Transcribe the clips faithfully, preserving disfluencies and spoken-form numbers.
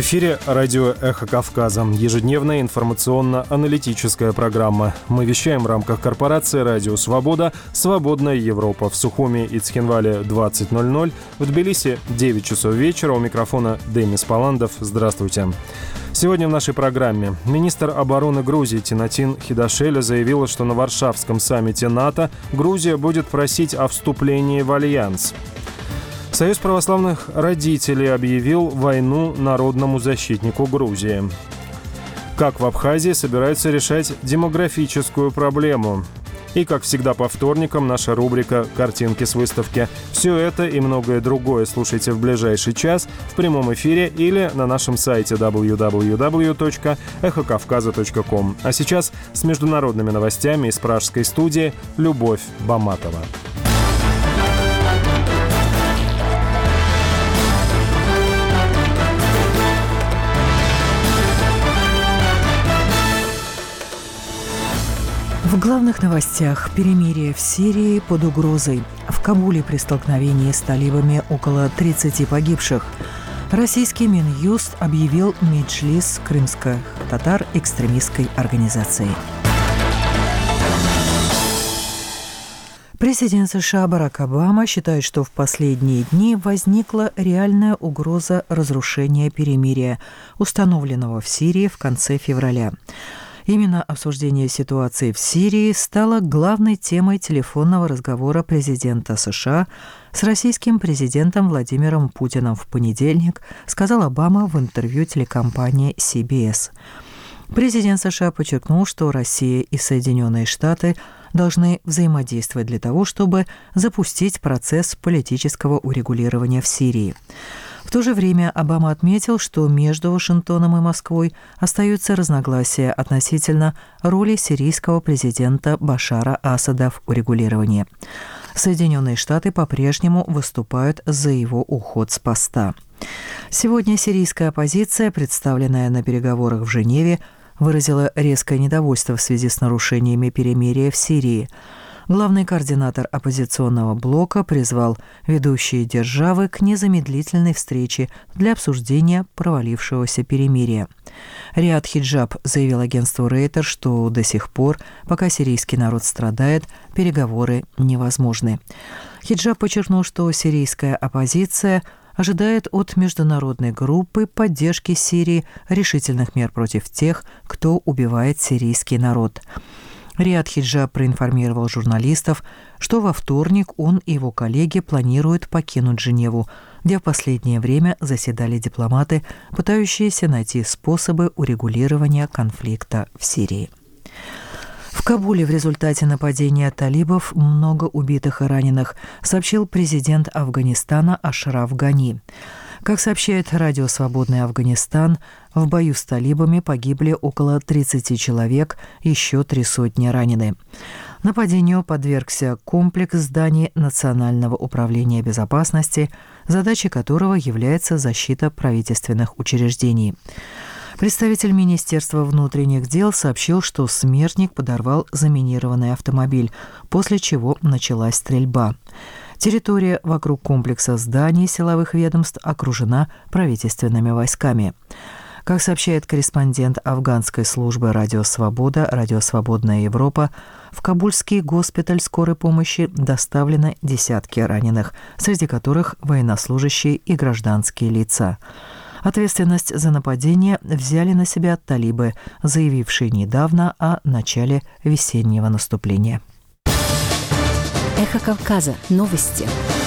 В эфире радио «Эхо Кавказа». Ежедневная информационно-аналитическая программа. Мы вещаем в рамках корпорации «Радио Свобода», «Свободная Европа» в Сухуми и Цхинвале двадцать ноль ноль, в Тбилиси девять часов вечера. У микрофона Демис Паландов. Здравствуйте. Сегодня в нашей программе министр обороны Грузии Тинатин Хидашеля заявила, что на Варшавском саммите НАТО Грузия будет просить о вступлении в альянс. Союз православных родителей объявил войну народному защитнику Грузии. Как в Абхазии собираются решать демографическую проблему. И, как всегда, по вторникам наша рубрика «Картинки с выставки». Все это и многое другое слушайте в ближайший час в прямом эфире или на нашем сайте дабл ю дабл ю дабл ю точка эхо кавказа точка ком. А сейчас с международными новостями из пражской студии Любовь Баматова. В главных новостях: перемирие в Сирии под угрозой. В Кабуле при столкновении с талибами около тридцати погибших. Российский Минюст объявил Меджлис крымских татар экстремистской организацией. Президент США Барак Обама считает, что в последние дни возникла реальная угроза разрушения перемирия, установленного в Сирии в конце февраля. Именно обсуждение ситуации в Сирии стало главной темой телефонного разговора президента США с российским президентом Владимиром Путиным в понедельник, сказал Обама в интервью телекомпании си би эс. Президент США подчеркнул, что Россия и Соединенные Штаты должны взаимодействовать для того, чтобы запустить процесс политического урегулирования в Сирии. В то же время Обама отметил, что между Вашингтоном и Москвой остаются разногласия относительно роли сирийского президента Башара Асада в урегулировании. Соединенные Штаты по-прежнему выступают за его уход с поста. Сегодня сирийская оппозиция, представленная на переговорах в Женеве, выразила резкое недовольство в связи с нарушениями перемирия в Сирии. Главный координатор оппозиционного блока призвал ведущие державы к незамедлительной встрече для обсуждения провалившегося перемирия. Риад Хиджаб заявил агентству Рейтер, что до сих пор, пока сирийский народ страдает, переговоры невозможны. Хиджаб подчеркнул, что сирийская оппозиция ожидает от международной группы поддержки Сирии решительных мер против тех, кто убивает сирийский народ. Риад Хиджаб проинформировал журналистов, что во вторник он и его коллеги планируют покинуть Женеву, где в последнее время заседали дипломаты, пытающиеся найти способы урегулирования конфликта в Сирии. В Кабуле в результате нападения талибов много убитых и раненых, сообщил президент Афганистана Ашраф Гани. Как сообщает радио «Свободный Афганистан», в бою с талибами погибли около тридцати человек, еще три сотни ранены. Нападению подвергся комплекс зданий Национального управления безопасности, задачей которого является защита правительственных учреждений. Представитель Министерства внутренних дел сообщил, что смертник подорвал заминированный автомобиль, после чего началась стрельба. Территория вокруг комплекса зданий силовых ведомств окружена правительственными войсками. Как сообщает корреспондент афганской службы «Радио Свобода», «Радио Свободная Европа», в Кабульский госпиталь скорой помощи доставлены десятки раненых, среди которых военнослужащие и гражданские лица. Ответственность за нападение взяли на себя талибы, заявившие недавно о начале весеннего наступления. Эхо Кавказа. Новости.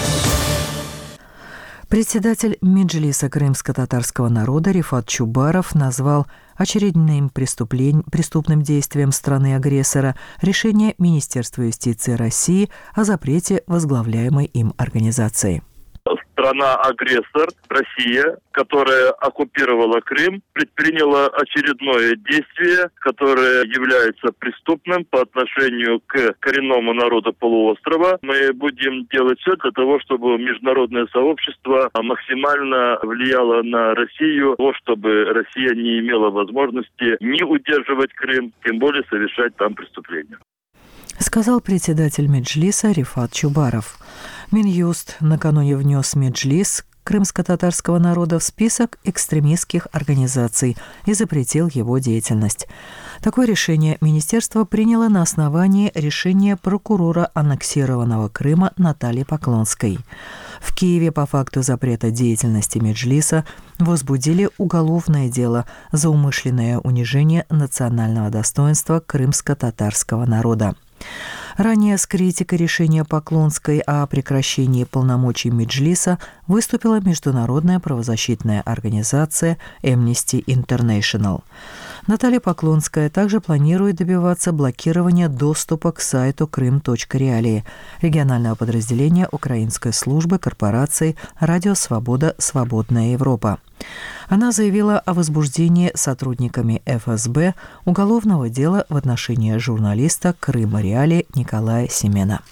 Председатель Меджлиса крымско-татарского народа Рифат Чубаров назвал очередным преступлень... преступным действием страны-агрессора решение Министерства юстиции России о запрете возглавляемой им организации. Страна-агрессор, Россия, которая оккупировала Крым, предприняла очередное действие, которое является преступным по отношению к коренному народу полуострова. Мы будем делать все для того, чтобы международное сообщество максимально влияло на Россию, чтобы Россия не имела возможности ни удерживать Крым, тем более совершать там преступления. Сказал председатель Меджлиса Рифат Чубаров. Минюст накануне внес в Меджлис крымско-татарского народа в список экстремистских организаций и запретил его деятельность. Такое решение министерство приняло на основании решения прокурора аннексированного Крыма Натальи Поклонской. В Киеве по факту запрета деятельности Меджлиса возбудили уголовное дело за умышленное унижение национального достоинства крымско-татарского народа. Ранее с критикой решения Поклонской о прекращении полномочий Меджлиса выступила международная правозащитная организация Amnesty International. Наталья Поклонская также планирует добиваться блокирования доступа к сайту крым точка реалии, регионального подразделения украинской службы корпорации «Радио Свобода. Свободная Европа». Она заявила о возбуждении сотрудниками эф эс бэ уголовного дела в отношении журналиста «Крыма Реалии» Николая Семена.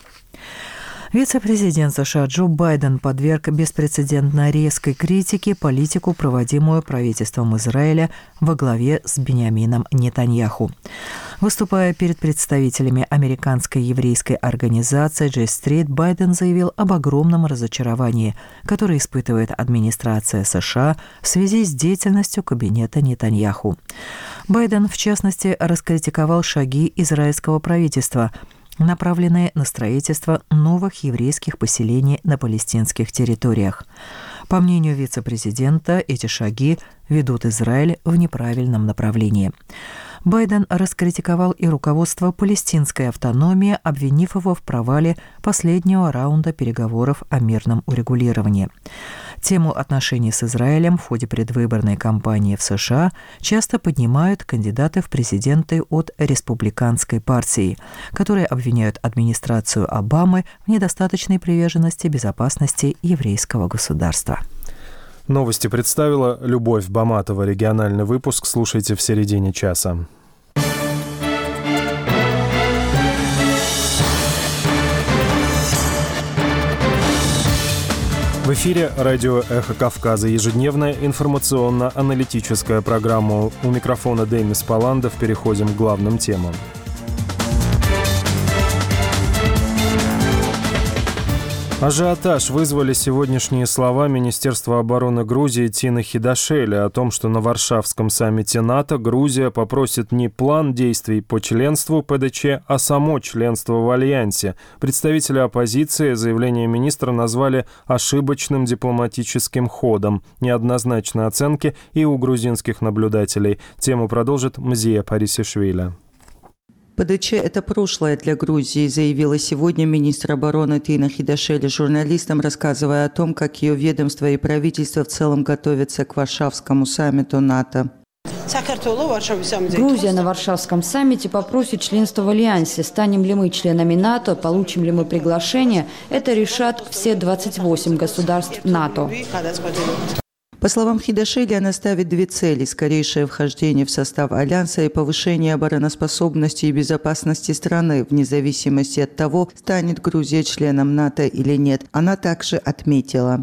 Вице-президент США Джо Байден подверг беспрецедентно резкой критике политику, проводимую правительством Израиля во главе с Биньямином Нетаньяху. Выступая перед представителями американской еврейской организации J Street, Байден заявил об огромном разочаровании, которое испытывает администрация США в связи с деятельностью кабинета Нетаньяху. Байден, в частности, раскритиковал шаги израильского правительства, направленные на строительство новых еврейских поселений на палестинских территориях. По мнению вице-президента, эти шаги ведут Израиль в неправильном направлении. Байден раскритиковал и руководство палестинской автономии, обвинив его в провале последнего раунда переговоров о мирном урегулировании. Тему отношений с Израилем в ходе предвыборной кампании в США часто поднимают кандидаты в президенты от республиканской партии, которые обвиняют администрацию Обамы в недостаточной приверженности безопасности еврейского государства. Новости представила Любовь Баматова. Региональный выпуск слушайте в середине часа. В эфире радио «Эхо Кавказа». Ежедневная информационно-аналитическая программа. У микрофона Демис Паландов. Переходим к главным темам. Ажиотаж вызвали сегодняшние слова Министерства обороны Грузии Тины Хидашели о том, что на Варшавском саммите НАТО Грузия попросит не план действий по членству пэ дэ че, а само членство в альянсе. Представители оппозиции заявление министра назвали ошибочным дипломатическим ходом. Неоднозначные оценки и у грузинских наблюдателей. Тему продолжит Мзия Парисишвили. пэ дэ че – это прошлое для Грузии, заявила сегодня министр обороны Тина Хидашели журналистам, рассказывая о том, как ее ведомство и правительство в целом готовятся к Варшавскому саммиту НАТО. Грузия на Варшавском саммите попросит членство в альянсе. Станем ли мы членами НАТО, получим ли мы приглашение, это решат все двадцать восемь государств НАТО. По словам Хидашели, она ставит две цели – скорейшее вхождение в состав альянса и повышение обороноспособности и безопасности страны, вне зависимости от того, станет Грузия членом НАТО или нет. Она также отметила: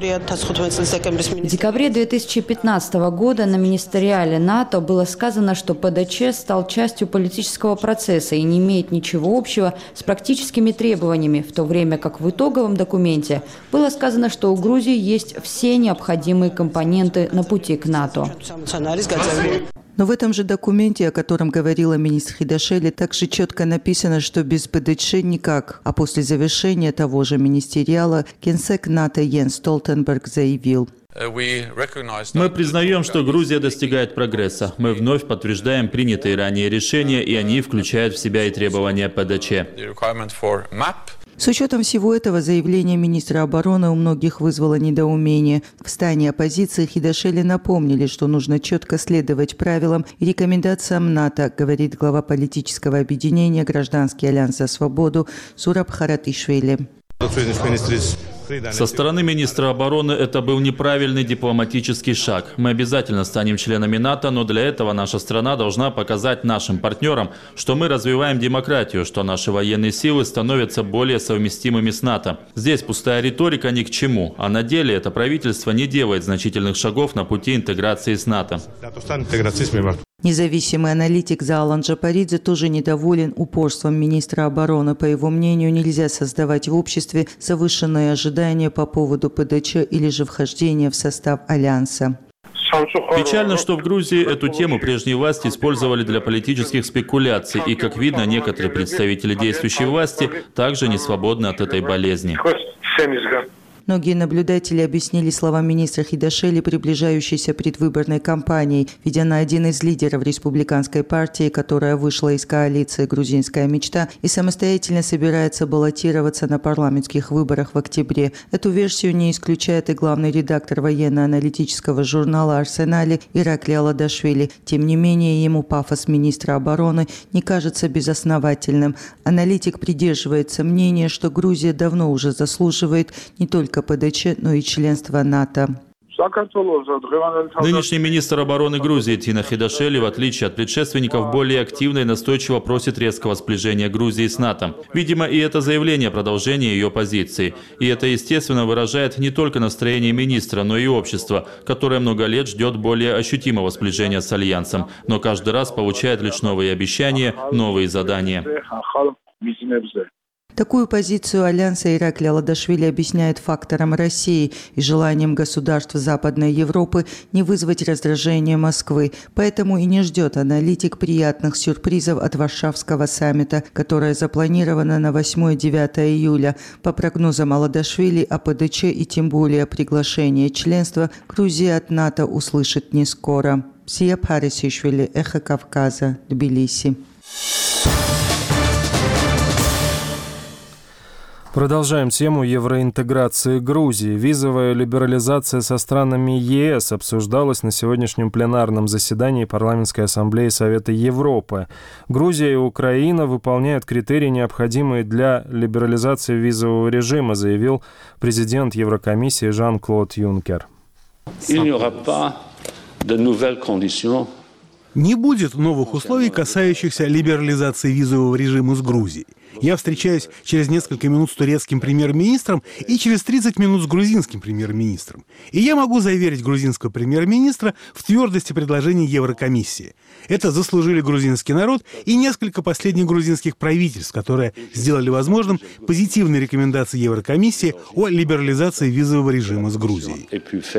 в декабре две тысячи пятнадцатого года на министериале НАТО было сказано, что пэ дэ че стал частью политического процесса и не имеет ничего общего с практическими требованиями, в то время как в итоговом документе было сказано, что у Грузии есть все необходимые компоненты на пути к НАТО. Но в этом же документе, о котором говорила министр Хидашели, также четко написано, что без пэ дэ че никак. А после завершения того же министериала генсек НАТО Йенс Столтенберг заявил: мы признаем, что Грузия достигает прогресса. Мы вновь подтверждаем принятые ранее решения, и они включают в себя и требования пэ дэ че. С учетом всего этого, заявление министра обороны у многих вызвало недоумение. В стане оппозиции Хидашели напомнили, что нужно четко следовать правилам и рекомендациям НАТО, говорит глава политического объединения «Гражданский альянс за свободу» Сураб Харатишвили. Со стороны министра обороны это был неправильный дипломатический шаг. Мы обязательно станем членами НАТО, но для этого наша страна должна показать нашим партнерам, что мы развиваем демократию, что наши военные силы становятся более совместимыми с НАТО. Здесь пустая риторика ни к чему, а на деле это правительство не делает значительных шагов на пути интеграции с НАТО. Независимый аналитик Заалан Джапаридзе тоже недоволен упорством министра обороны. По его мнению, нельзя создавать в обществе завышенные ожидания по поводу ПДЧ или же вхождения в состав альянса. Печально, что в Грузии эту тему прежние власти использовали для политических спекуляций, и, как видно, некоторые представители действующей власти также не свободны от этой болезни. Многие наблюдатели объяснили слова министра Хидашели приближающейся предвыборной кампанией, ведь она один из лидеров республиканской партии, которая вышла из коалиции «Грузинская мечта» и самостоятельно собирается баллотироваться на парламентских выборах в октябре. Эту версию не исключает и главный редактор военно-аналитического журнала «Арсенали» Иракли Аладашвили. Тем не менее, ему пафос министра обороны не кажется безосновательным. Аналитик придерживается мнения, что Грузия давно уже заслуживает не только ПДЧ, но и членство НАТО. Нынешний министр обороны Грузии Тина Хидашели, в отличие от предшественников, более активно и настойчиво просит резкого сближения Грузии с НАТО. Видимо, и это заявление продолжение ее позиции. И это, естественно, выражает не только настроение министра, но и общества, которое много лет ждет более ощутимого сближения с Альянсом, но каждый раз получает лишь новые обещания, новые задания. Такую позицию Альянса Иракли Аладашвили объясняет фактором России и желанием государств Западной Европы не вызвать раздражение Москвы. Поэтому и не ждет аналитик приятных сюрпризов от Варшавского саммита, которое запланировано на восьмое-девятое июля. По прогнозам Аладашвили, о ПДЧ и тем более приглашение членства Грузия от НАТО услышит не скоро. Сия Парисишвили, Эхо Кавказа, Тбилиси. Продолжаем тему евроинтеграции Грузии. Визовая либерализация со странами ЕС обсуждалась на сегодняшнем пленарном заседании Парламентской ассамблеи Совета Европы. Грузия и Украина выполняют критерии, необходимые для либерализации визового режима, заявил президент Еврокомиссии Жан-Клод Юнкер. Не будет новых условий, касающихся либерализации визового режима с Грузией. Я встречаюсь через несколько минут с турецким премьер-министром и через тридцать минут с грузинским премьер-министром. И я могу заверить грузинского премьер-министра в твердости предложений Еврокомиссии. Это заслужили грузинский народ и несколько последних грузинских правительств, которые сделали возможным позитивные рекомендации Еврокомиссии о либерализации визового режима с Грузией.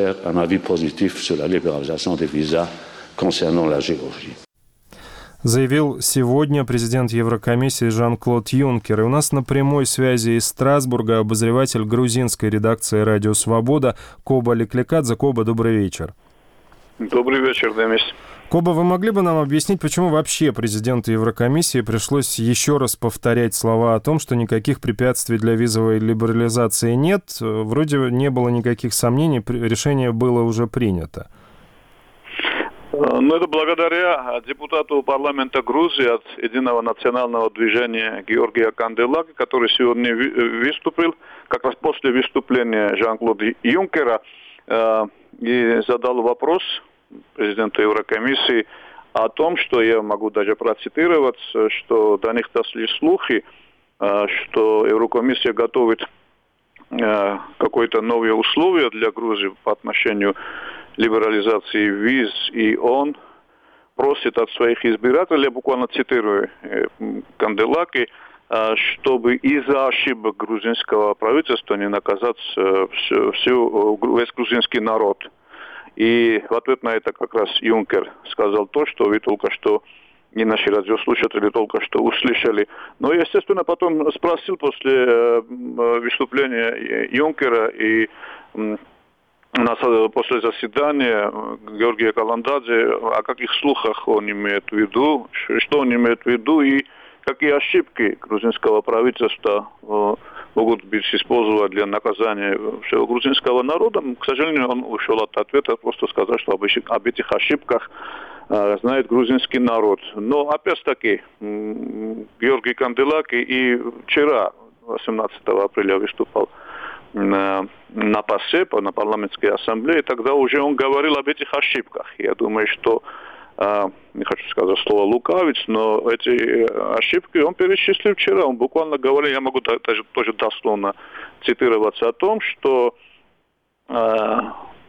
Заявил сегодня президент Еврокомиссии Жан-Клод Юнкер. И у нас на прямой связи из Страсбурга обозреватель грузинской редакции «Радио Свобода» Коба Леклекадзе. Коба, добрый вечер. Добрый вечер, Демис. Коба, вы могли бы нам объяснить, почему вообще президенту Еврокомиссии пришлось еще раз повторять слова о том, что никаких препятствий для визовой либерализации нет? Вроде не было никаких сомнений, решение было уже принято. Ну, это благодаря депутату парламента Грузии от Единого национального движения Георгия Канделаки, который сегодня выступил, как раз после выступления Жан-Клода Юнкера, и задал вопрос президенту Еврокомиссии о том, что я могу даже процитировать, что до них дошли слухи, что Еврокомиссия готовит какое-то новые условия для Грузии по отношению к либерализации виз, и он просит от своих избирателей, я буквально цитирую Канделаки, чтобы из-за ошибок грузинского правительства не наказать всю, всю, весь грузинский народ. И в ответ на это как раз Юнкер сказал то, что вы только что, и наши радиослушатели только что услышали. Но, естественно, потом спросил после выступления Юнкера и после заседания Георгия Каландадзе, о каких слухах он имеет в виду, что он имеет в виду и какие ошибки грузинского правительства могут быть использованы для наказания всего грузинского народа. К сожалению, он ушел от ответа, просто сказал, что об этих ошибках знает грузинский народ. Но опять-таки Георгий Канделаки и вчера, восемнадцатого апреля, выступал на, на ПАСЕ, на парламентской ассамблее, тогда уже он говорил об этих ошибках. Я думаю, что, э, не хочу сказать слово лукавец, но эти ошибки он перечислил вчера. Он буквально говорил, я могу даже тоже дословно цитироваться о том, что э,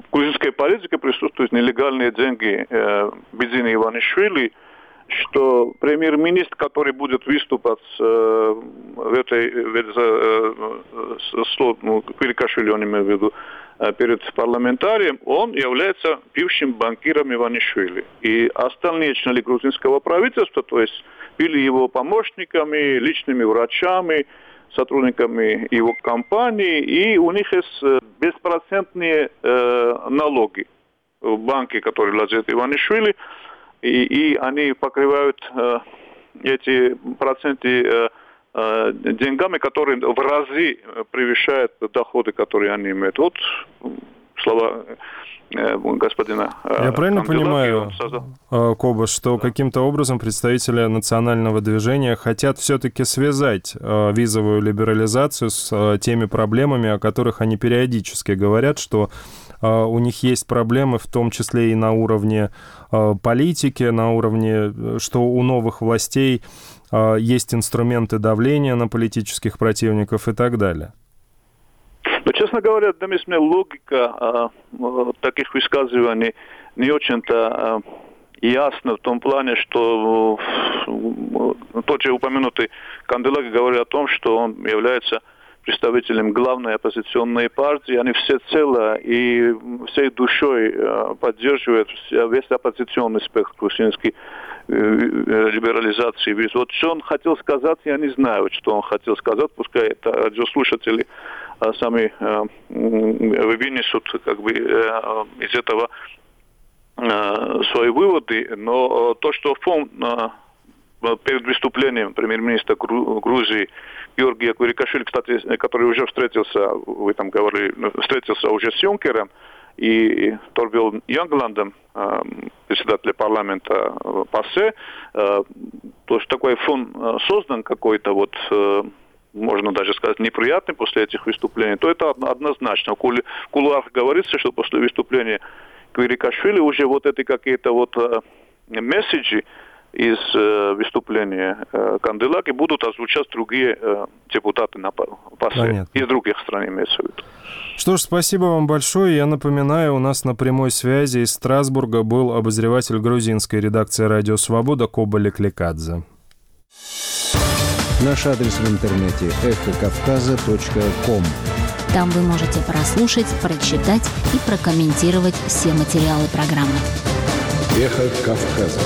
грузинской политике присутствуют нелегальные деньги э, Бедзина Иванишвили, что премьер-министр, который будет выступать э, в этой, в этой э, э, ну, Квирикашвили, он имею в виду, э, перед парламентарием, он является бывшим банкиром Иванишвили. И остальные члены грузинского правительства, то есть были его помощниками, личными врачами, сотрудниками его компании, и у них есть беспроцентные э, налоги в банке, которые владеет Иванишвили, и, и они покрывают э, эти проценты э, э, деньгами, которые в разы превышают доходы, которые они имеют. Вот слова господина. Я правильно понимаю, Коба, что каким-то образом представители национального движения хотят все-таки связать визовую либерализацию с теми проблемами, о которых они периодически говорят, что у них есть проблемы, в том числе и на уровне политики, на уровне, что у новых властей есть инструменты давления на политических противников и так далее? Но, честно говоря, для меня логика э, таких высказываний не очень-то э, ясна в том плане, что э, тот же упомянутый Канделаки говорит о том, что он является представителем главной оппозиционной партии. Они всецело и всей душой э, поддерживают весь оппозиционный спектр грузинский э, либерализации виз. Вот что он хотел сказать, я не знаю, что он хотел сказать. Пускай это радиослушатели сами э, вынесут как бы э, из этого э, свои выводы, но то, что фон э, перед выступлением премьер-министра Грузии Георгия Квирикашвили, кстати, который уже встретился, вы там говорили, встретился уже с Юнкером и Торбилом Ягландом, э, председателем парламента ПАСЕ, э, то, что такой фон создан какой-то вот э, можно даже сказать, неприятный после этих выступлений, то это однозначно. В кулуарах говорится, что после выступления Квирикашвили уже вот эти какие-то вот э, месседжи из э, выступления э, Канделаки будут озвучать другие э, депутаты на ПАСЕ из других стран, имеется в виду. Что ж, спасибо вам большое. Я напоминаю, у нас на прямой связи из Страсбурга был обозреватель грузинской редакции «Радио Свобода» Коба Лекликадзе. Наш адрес в интернете эхо кавказа точка ком. Там вы можете прослушать, прочитать и прокомментировать все материалы программы. Эхо Кавказа.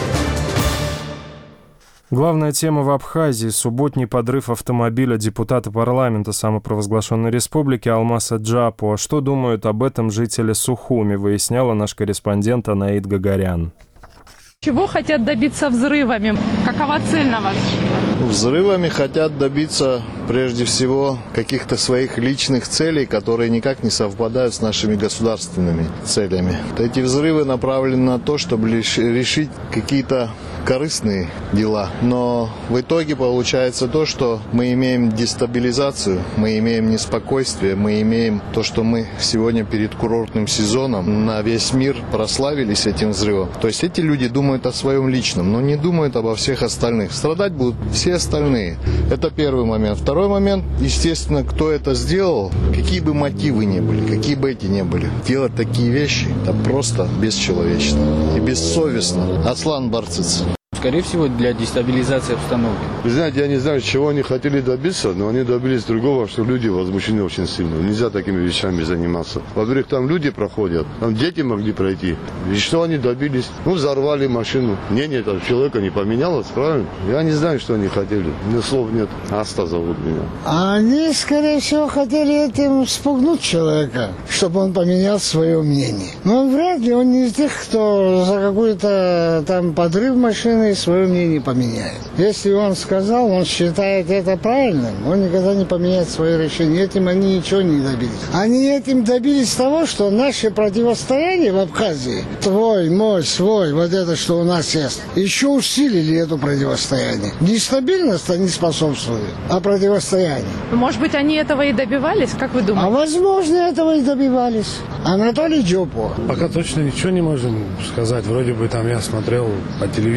Главная тема в Абхазии – субботний подрыв автомобиля депутата парламента самопровозглашенной республики Алмаса Джапуа. Что думают об этом жители Сухуми, выясняла наш корреспондент Анаид Гагарян. Чего хотят добиться взрывами? Какова цель на вас? Взрывами хотят добиться прежде всего каких-то своих личных целей, которые никак не совпадают с нашими государственными целями. Эти взрывы направлены на то, чтобы решить какие-то корыстные дела. Но в итоге получается то, что мы имеем дестабилизацию, мы имеем неспокойствие, мы имеем то, что мы сегодня перед курортным сезоном на весь мир прославились этим взрывом. То есть эти люди думают о своем личном, но не думают обо всех остальных. Страдать будут все остальные. Это первый момент. Второй момент, естественно, кто это сделал, какие бы мотивы ни были, какие бы эти ни были. Делать такие вещи, это просто бесчеловечно и бессовестно. Аслан Барциц. Скорее всего, для дестабилизации обстановки. Вы знаете, я не знаю, чего они хотели добиться, но они добились другого, что люди возмущены очень сильно. Нельзя такими вещами заниматься. Во-первых, там люди проходят, там дети могли пройти. И что они добились? Ну, взорвали машину. Мнение этого человека не поменялось, правильно? Я не знаю, что они хотели. Мне слов нет. Аста зовут меня. Они, скорее всего, хотели этим спугнуть человека, чтобы он поменял свое мнение. Но вряд ли он не из тех, кто за какой-то там подрыв машины свое мнение поменяет. Если он сказал, он считает это правильным, он никогда не поменяет свое решение. Этим они ничего не добились. Они этим добились того, что наше противостояние в Абхазии, твой, мой, свой, вот это, что у нас есть, еще усилили это противостояние. Нестабильность не способствует, а противостояние. Может быть, они этого и добивались, как вы думаете? А возможно, этого и добивались. Анатолий Джапуа. Пока точно ничего не можем сказать. Вроде бы там я смотрел по телевидению,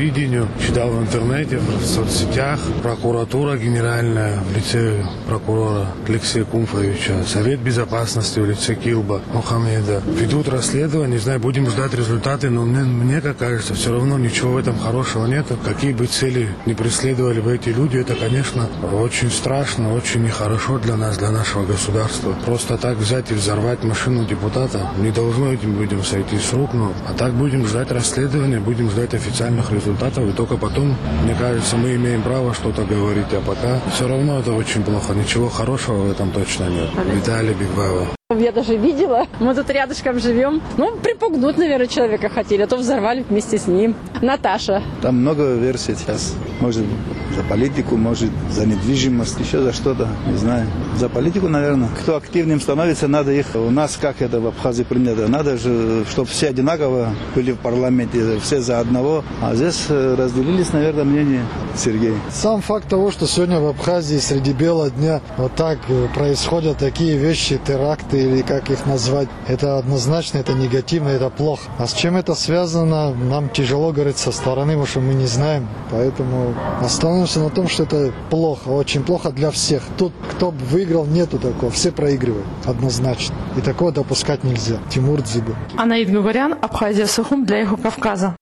знаю, читал в интернете, в соцсетях, прокуратура генеральная в лице прокурора Алексея Кумфовича, Совет безопасности в лице Килба Мухаммеда ведут расследование, не знаю, будем ждать результаты, но мне, мне как кажется, все равно ничего в этом хорошего нет. Какие бы цели не преследовали бы эти люди, это, конечно, очень страшно, очень нехорошо для нас, для нашего государства. Просто так взять и взорвать машину депутата не должно этим людям сойти с рук, ну, а так будем ждать расследования, будем ждать официальных результатов, и только потом, мне кажется, мы имеем право что-то говорить, а пока все равно это очень плохо, ничего хорошего в этом точно нет. Виталий Бигбаева. Я даже видела, мы тут рядышком живем. Ну, припугнуть, наверное, человека хотели, а то взорвали вместе с ним. Наташа. Там много версий сейчас. Может, за политику, может, за недвижимость, еще за что-то, не знаю. За политику, наверное. Кто активным становится, надо их... У нас, как это в Абхазии принято, надо же, чтобы все одинаково были в парламенте, все за одного. А здесь разделились, наверное, мнения. Сергей. Сам факт того, что сегодня в Абхазии среди бела дня вот так происходят такие вещи, теракты, или как их назвать, это однозначно, это негативно, это плохо. А с чем это связано, нам тяжело говорить со стороны, потому что мы не знаем. Поэтому остановимся на том, что это плохо, очень плохо для всех. Тут, кто бы выиграл, нету такого, все проигрывают, однозначно. И такого допускать нельзя. Тимур Дзиба. Анаид Гугарян, Абхазия, Сухум для Эхо Кавказа.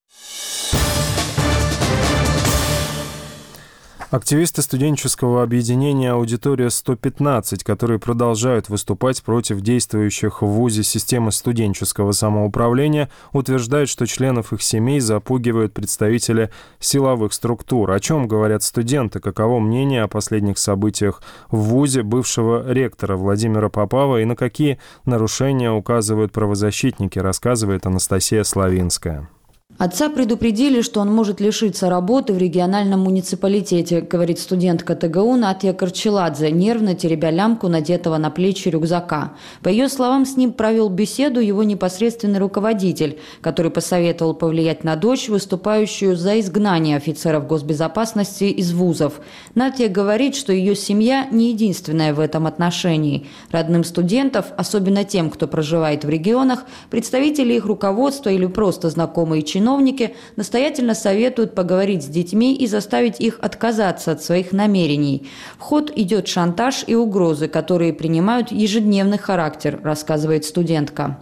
Активисты студенческого объединения «Аудитория сто пятнадцать», которые продолжают выступать против действующих в ВУЗе системы студенческого самоуправления, утверждают, что членов их семей запугивают представители силовых структур. О чем говорят студенты? Каково мнение о последних событиях в ВУЗе бывшего ректора Владимира Попова и на какие нарушения указывают правозащитники, рассказывает Анастасия Славинская. Отца предупредили, что он может лишиться работы в региональном муниципалитете, говорит студентка ТГУ Натья Корчеладзе, нервно теребя лямку надетого на плечи рюкзака. По ее словам, с ним провел беседу его непосредственный руководитель, который посоветовал повлиять на дочь, выступающую за изгнание офицеров госбезопасности из вузов. Натья говорит, что ее семья не единственная в этом отношении. Родным студентов, особенно тем, кто проживает в регионах, представители их руководства или просто знакомые чиновники, Чиновники настоятельно советуют поговорить с детьми и заставить их отказаться от своих намерений. В ход идет шантаж и угрозы, которые принимают ежедневный характер, рассказывает студентка.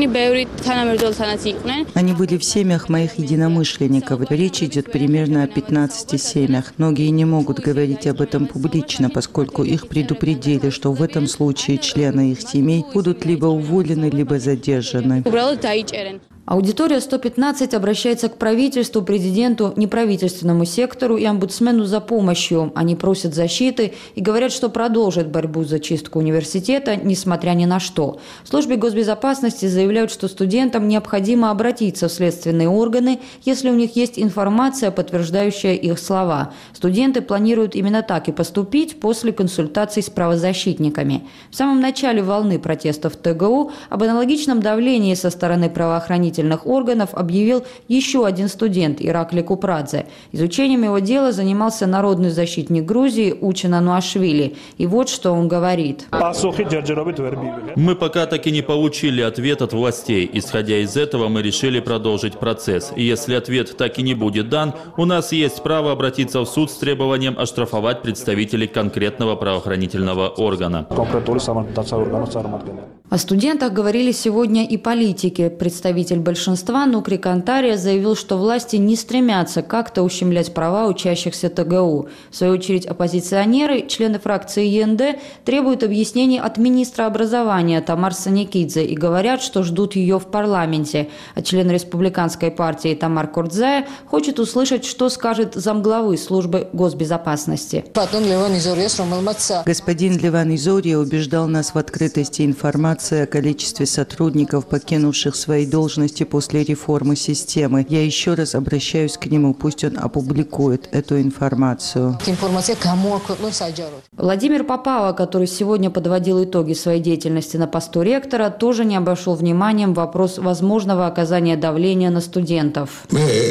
Они были в семьях моих единомышленников. Речь идет примерно о пятнадцати семьях. Многие не могут говорить об этом публично, поскольку их предупредили, что в этом случае члены их семей будут либо уволены, либо задержаны. Аудитория сто пятнадцать обращается к правительству, президенту, неправительственному сектору и омбудсмену за помощью. Они просят защиты и говорят, что продолжат борьбу за чистку университета, несмотря ни на что. В службе госбезопасности заявляют, что студентам необходимо обратиться в следственные органы, если у них есть информация, подтверждающая их слова. Студенты планируют именно так и поступить после консультаций с правозащитниками. В самом начале волны протестов в ТГУ об аналогичном давлении со стороны правоохранительных органов объявил еще один студент Иракли Купрадзе. Изучением его дела занимался народный защитник Грузии Учен Ануашвили. И вот что он говорит. Мы пока так и не получили ответ от властей. Исходя из этого, мы решили продолжить процесс. И если ответ так и не будет дан, у нас есть право обратиться в суд с требованием оштрафовать представителей конкретного правоохранительного органа. О студентах говорили сегодня и политики. Представитель большинства Нукри Кантария заявил, что власти не стремятся как-то ущемлять права учащихся ТГУ. В свою очередь оппозиционеры, члены фракции ЕНД, требуют объяснений от министра образования Тамар Саникидзе и говорят, что ждут ее в парламенте. А член республиканской партии Тамар Курдзая хочет услышать, что скажет замглавы службы госбезопасности. Господин Леван Изория убеждал нас в открытости информации о количестве сотрудников, покинувших свои должности после реформы системы. Я еще раз обращаюсь к нему, пусть он опубликует эту информацию. Владимир Попова, который сегодня подводил итоги своей деятельности на посту ректора, тоже не обошел вниманием вопрос возможного оказания давления на студентов.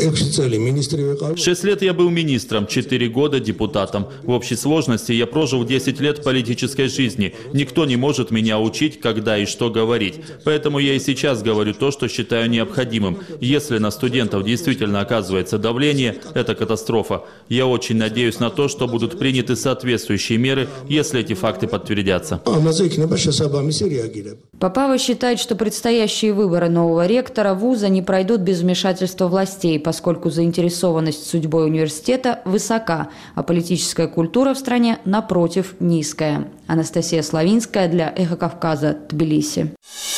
Шесть лет я был министром, четыре года депутатом. В общей сложности я прожил десять лет политической жизни. Никто не может меня учить, когда когда и что говорить. Поэтому я и сейчас говорю то, что считаю необходимым. Если на студентов действительно оказывается давление, это катастрофа. Я очень надеюсь на то, что будут приняты соответствующие меры, если эти факты подтвердятся. Попова считает, что предстоящие выборы нового ректора вуза не пройдут без вмешательства властей, поскольку заинтересованность судьбой университета высока, а политическая культура в стране, напротив, низкая. Анастасия Славинская для «Эхо Кавказа», Тбилиси.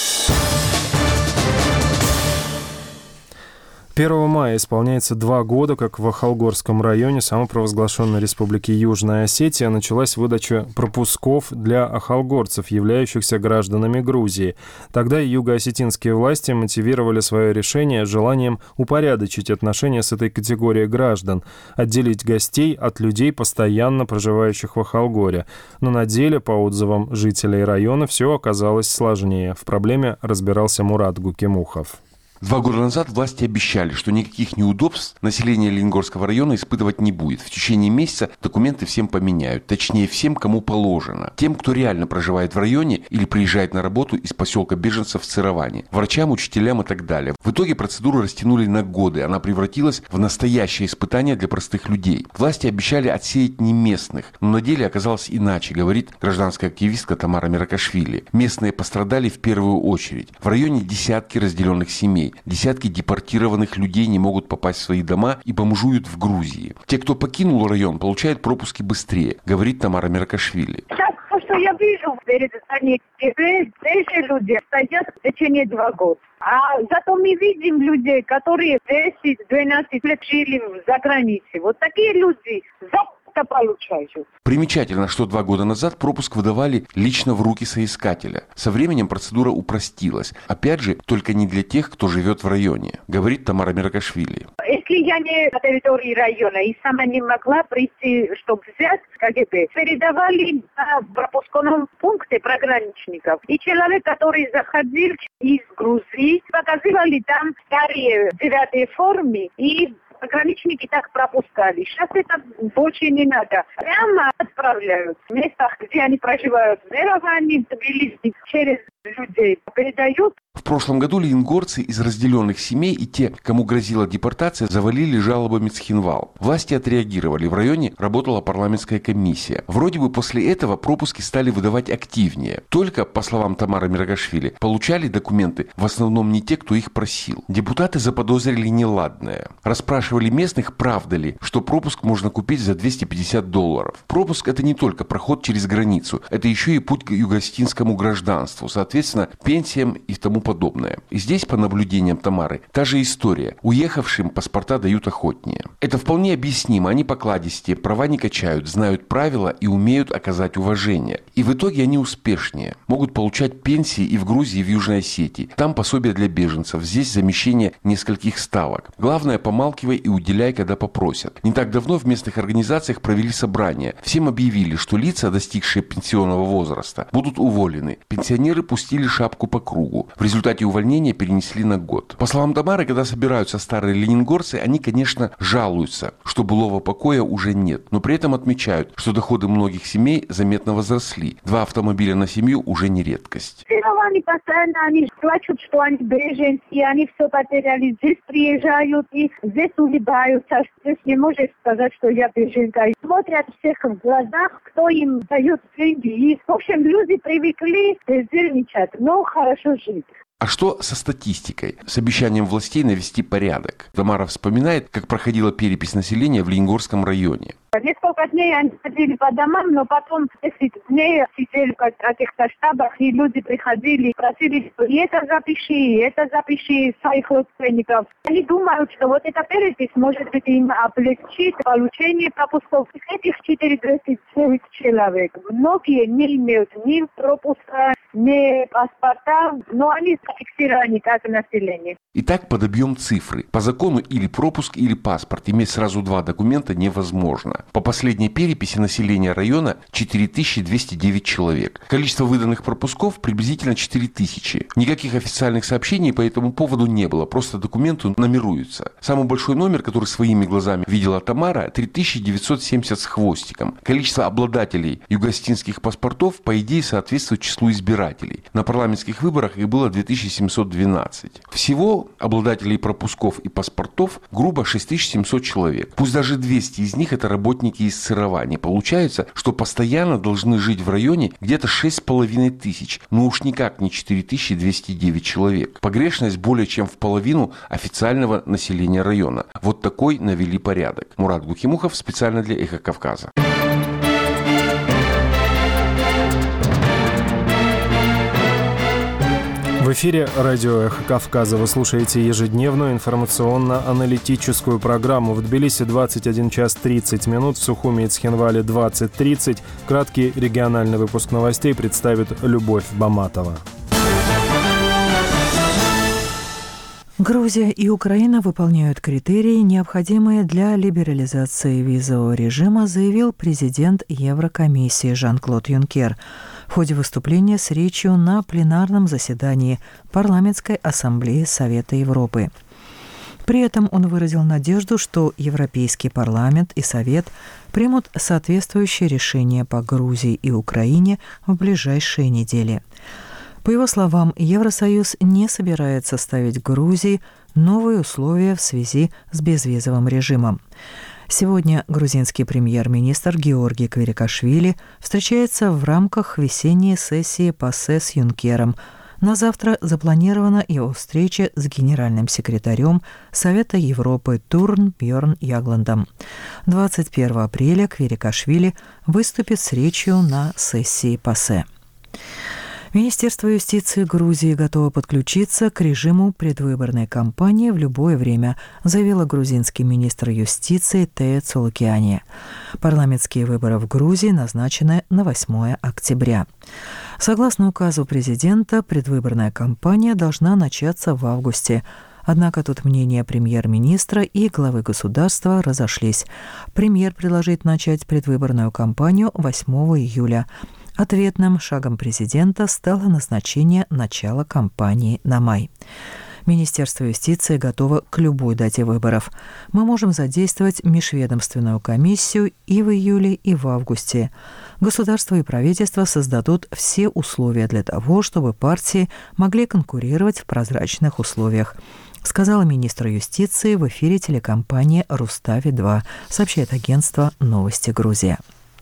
первого мая исполняется два года, как в Ахалгорском районе самопровозглашенной республики Южная Осетия началась выдача пропусков для ахалгорцев, являющихся гражданами Грузии. Тогда юго-осетинские власти мотивировали свое решение желанием упорядочить отношения с этой категорией граждан, отделить гостей от людей, постоянно проживающих в Ахалгоре. Но на деле, по отзывам жителей района, все оказалось сложнее. В проблеме разбирался Мурат Гукимухов. Два года назад власти обещали, что никаких неудобств население Лениногорского района испытывать не будет. В течение месяца документы всем поменяют. Точнее, всем, кому положено. Тем, кто реально проживает в районе или приезжает на работу из поселка беженцев в Цироване. Врачам, учителям и так далее. В итоге процедуру растянули на годы. Она превратилась в настоящее испытание для простых людей. Власти обещали отсеять не местных. Но на деле оказалось иначе, говорит гражданская активистка Тамара Миракашвили. Местные пострадали в первую очередь. В районе десятки разделенных семей. Десятки депортированных людей не могут попасть в свои дома и бомжуют в Грузии. Те, кто покинул район, получают пропуски быстрее, говорит Тамара Миракашвили. Сейчас то, что я вижу перед зданием ТВ, те же люди стоят в течение два года. А зато мы видим людей, которые десять-двенадцать лет жили за границей. Вот такие люди за получают. Примечательно, что два года назад пропуск выдавали лично в руки соискателя. Со временем процедура упростилась. Опять же, только не для тех, кто живет в районе, говорит Тамара Миракашвили. Если я не на территории района и сама не могла прийти, чтобы взять КГБ, передавали на пропускном пункте пограничников. И человек, который заходил из Грузии, показывали там старые девятые формы и пограничники так пропускали. Сейчас это больше не надо. Прямо отправляют в местах, где они проживают, в Ереване, в Тбилиси, через людей передают. В прошлом году лениногорцы из разделенных семей и те, кому грозила депортация, завалили жалобами Цхинвал. Власти отреагировали. В районе работала парламентская комиссия. Вроде бы после этого пропуски стали выдавать активнее. Только, по словам Тамары Миракашвили, получали документы в основном не те, кто их просил. Депутаты заподозрили неладное. Расспрашивали местных, правда ли, что пропуск можно купить за двести пятьдесят долларов. Пропуск – это не только проход через границу, это еще и путь к юго-осетинскому гражданству, соответственно, пенсиям и тому подобное. И здесь, по наблюдениям Тамары, та же история. Уехавшим паспорта дают охотнее. Это вполне объяснимо. Они покладистее, права не качают, знают правила и умеют оказать уважение. И в итоге они успешнее. Могут получать пенсии и в Грузии, и в Южной Осетии. Там пособие для беженцев. Здесь замещение нескольких ставок. Главное, помалкивай и уделяй, когда попросят. Не так давно в местных организациях провели собрание. Всем объявили, что лица, достигшие пенсионного возраста, будут уволены. Пенсионеры пустили шапку по кругу. В результате В результате увольнения перенесли на год. По словам Тамары, когда собираются старые лениногорцы, они, конечно, жалуются, что былого покоя уже нет, но при этом отмечают, что доходы многих семей заметно возросли. Два автомобиля на семью уже не редкость. Они постоянно они плачут, что они беженцы, и они все потеряли. Здесь приезжают и здесь улыбаются. Здесь не может сказать, что я беженка. Смотрят всех в глазах, кто им дает деньги. И, в общем, люди привыкли бездельничать, но хорошо жить. А что со статистикой? С обещанием властей навести порядок. Тамара вспоминает, как проходила перепись населения в Лениногорском районе. Несколько дней они ходили по домам, но потом десять дней сидели в каких-то штабах, и люди приходили и просили, и это запиши, и это запиши своих родственников. Они думают, что вот эта перепись может быть им облегчит получение пропусков. Из этих четыреста девять человек многие не имеют ни пропуска, ни паспорта, но они зафиксированы как население. Итак, подобьем цифры. По закону или пропуск, или паспорт. Иметь сразу два документа невозможно. По последней переписи населения района четыре тысячи двести девять человек. Количество выданных пропусков приблизительно четыре тысячи. Никаких официальных сообщений по этому поводу не было, просто документы номеруются. Самый большой номер, который своими глазами видела Тамара, три тысячи девятьсот семьдесят с хвостиком. Количество обладателей юго-осетинских паспортов, по идее, соответствует числу избирателей. избирателей. На парламентских выборах их было две тысячи семьсот двенадцать. Всего обладателей пропусков и паспортов грубо шесть тысяч семьсот человек. Пусть даже двести из них это работники из сыроварни. Получается, что постоянно должны жить в районе где-то шесть с половиной тысяч, но уж никак не четыре тысячи двести девять человек. Погрешность более чем в половину официального населения района. Вот такой навели порядок. Мурат Гухимухов специально для «Эхо Кавказа». В эфире радио «Эхо Кавказа». Вы слушаете ежедневную информационно-аналитическую программу. В Тбилиси двадцать один час тридцать минут, в Сухуми и Цхинвале двадцать тридцать. Краткий региональный выпуск новостей представит Любовь Баматова. Грузия и Украина выполняют критерии, необходимые для либерализации визового режима, заявил президент Еврокомиссии Жан-Клод Юнкер в ходе выступления с речью на пленарном заседании Парламентской ассамблеи Совета Европы. При этом он выразил надежду, что Европейский парламент и Совет примут соответствующие решения по Грузии и Украине в ближайшие недели. По его словам, Евросоюз не собирается ставить Грузии новые условия в связи с безвизовым режимом. Сегодня грузинский премьер-министр Георгий Квирикашвили встречается в рамках весенней сессии ПАСЕ с Юнкером. На завтра запланирована его встреча с генеральным секретарем Совета Европы Турн Бьорн Ягландом. двадцать первого апреля Квирикашвили выступит с речью на сессии ПАСЕ. Министерство юстиции Грузии готово подключиться к режиму предвыборной кампании в любое время, заявила грузинский министр юстиции Тея Цолукиани. Парламентские выборы в Грузии назначены на восьмое октября. Согласно указу президента, предвыборная кампания должна начаться в августе. Однако тут мнения премьер-министра и главы государства разошлись. Премьер предложит начать предвыборную кампанию восьмого июля. Ответным шагом президента стало назначение начала кампании на май. Министерство юстиции готово к любой дате выборов. Мы можем задействовать межведомственную комиссию и в июле, и в августе. Государство и правительство создадут все условия для того, чтобы партии могли конкурировать в прозрачных условиях, сказала министр юстиции в эфире телекомпании «Рустави-два», сообщает агентство «Новости Грузия».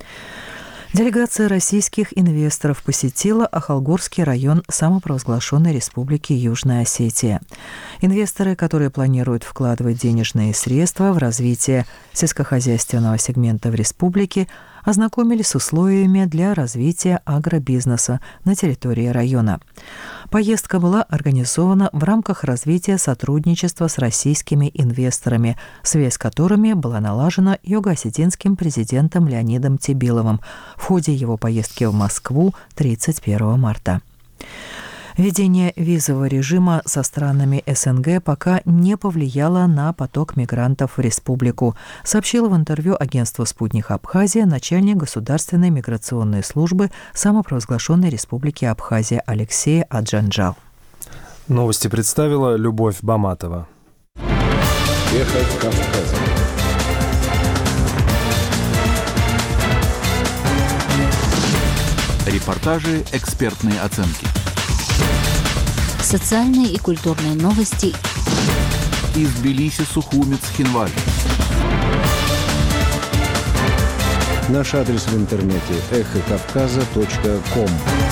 Делегация российских инвесторов посетила Ахалгорский район самопровозглашенной Республики Южная Осетия. Инвесторы, которые планируют вкладывать денежные средства в развитие сельскохозяйственного сегмента в республике, ознакомились с условиями для развития агробизнеса на территории района. Поездка была организована в рамках развития сотрудничества с российскими инвесторами, связь с которыми была налажена юго-осетинским президентом Леонидом Тебиловым в ходе его поездки в Москву тридцать первого марта. Введение визового режима со странами СНГ пока не повлияло на поток мигрантов в республику, сообщила в интервью агентству «Спутник Абхазия» начальник Государственной миграционной службы самопровозглашенной Республики Абхазия Алексей Аджанджал. Новости представила Любовь Баматова. Эхо Кавказа. Репортажи, экспертные оценки. Социальные и культурные новости из Тбилиси, Сухуми, Цхинвале. Наш адрес в интернете эхо кавказа точка ком.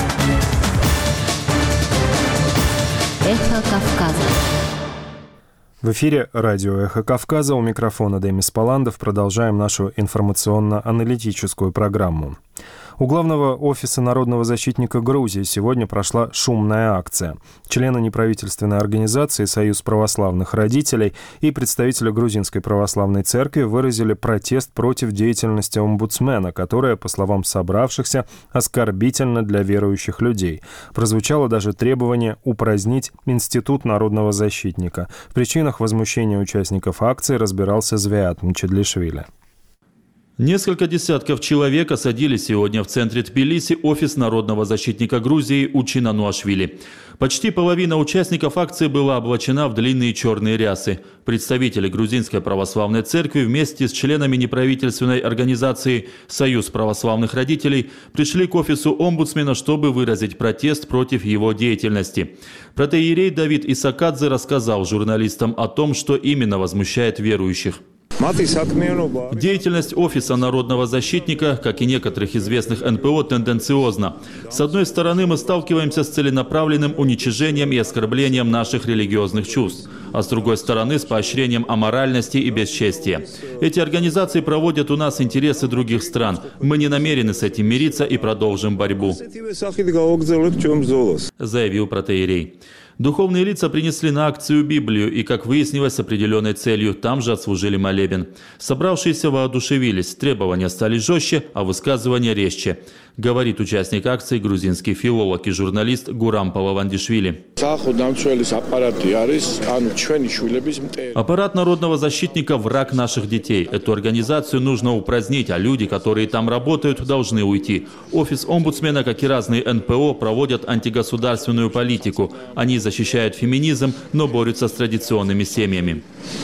Эхо Кавказа. В эфире радио «Эхо Кавказа», у микрофона Демис Паландов. Продолжаем нашу информационно-аналитическую программу. У главного офиса народного защитника Грузии сегодня прошла шумная акция. Члены неправительственной организации «Союз православных родителей» и представители Грузинской православной церкви выразили протест против деятельности омбудсмена, которая, по словам собравшихся, оскорбительна для верующих людей. Прозвучало даже требование упразднить Институт народного защитника. В причинах возмущения участников акции разбирался Звиат Мчедлишвили. Несколько десятков человек осадили сегодня в центре Тбилиси офис народного защитника Грузии Учина Нуашвили. Почти половина участников акции была облачена в длинные черные рясы. Представители Грузинской православной церкви вместе с членами неправительственной организации «Союз православных родителей» пришли к офису омбудсмена, чтобы выразить протест против его деятельности. Протоиерей Давид Исакадзе рассказал журналистам о том, что именно возмущает верующих. Деятельность Офиса народного защитника, как и некоторых известных эн пэ о, тенденциозна. С одной стороны, мы сталкиваемся с целенаправленным уничижением и оскорблением наших религиозных чувств, а с другой стороны, с поощрением аморальности и бесчестия. Эти организации проводят у нас интересы других стран. Мы не намерены с этим мириться и продолжим борьбу, заявил протоиерей. Духовные лица принесли на акцию Библию и, как выяснилось, с определенной целью там же отслужили молебен. Собравшиеся воодушевились, требования стали жестче, а высказывания резче, говорит участник акции грузинский филолог и журналист Гурам Палавандишвили. Аппарат народного защитника – враг наших детей. Эту организацию нужно упразднить, а люди, которые там работают, должны уйти. Офис омбудсмена, как и разные эн пэ о, проводят антигосударственную политику. Они защищают феминизм, но борются с традиционными семьями.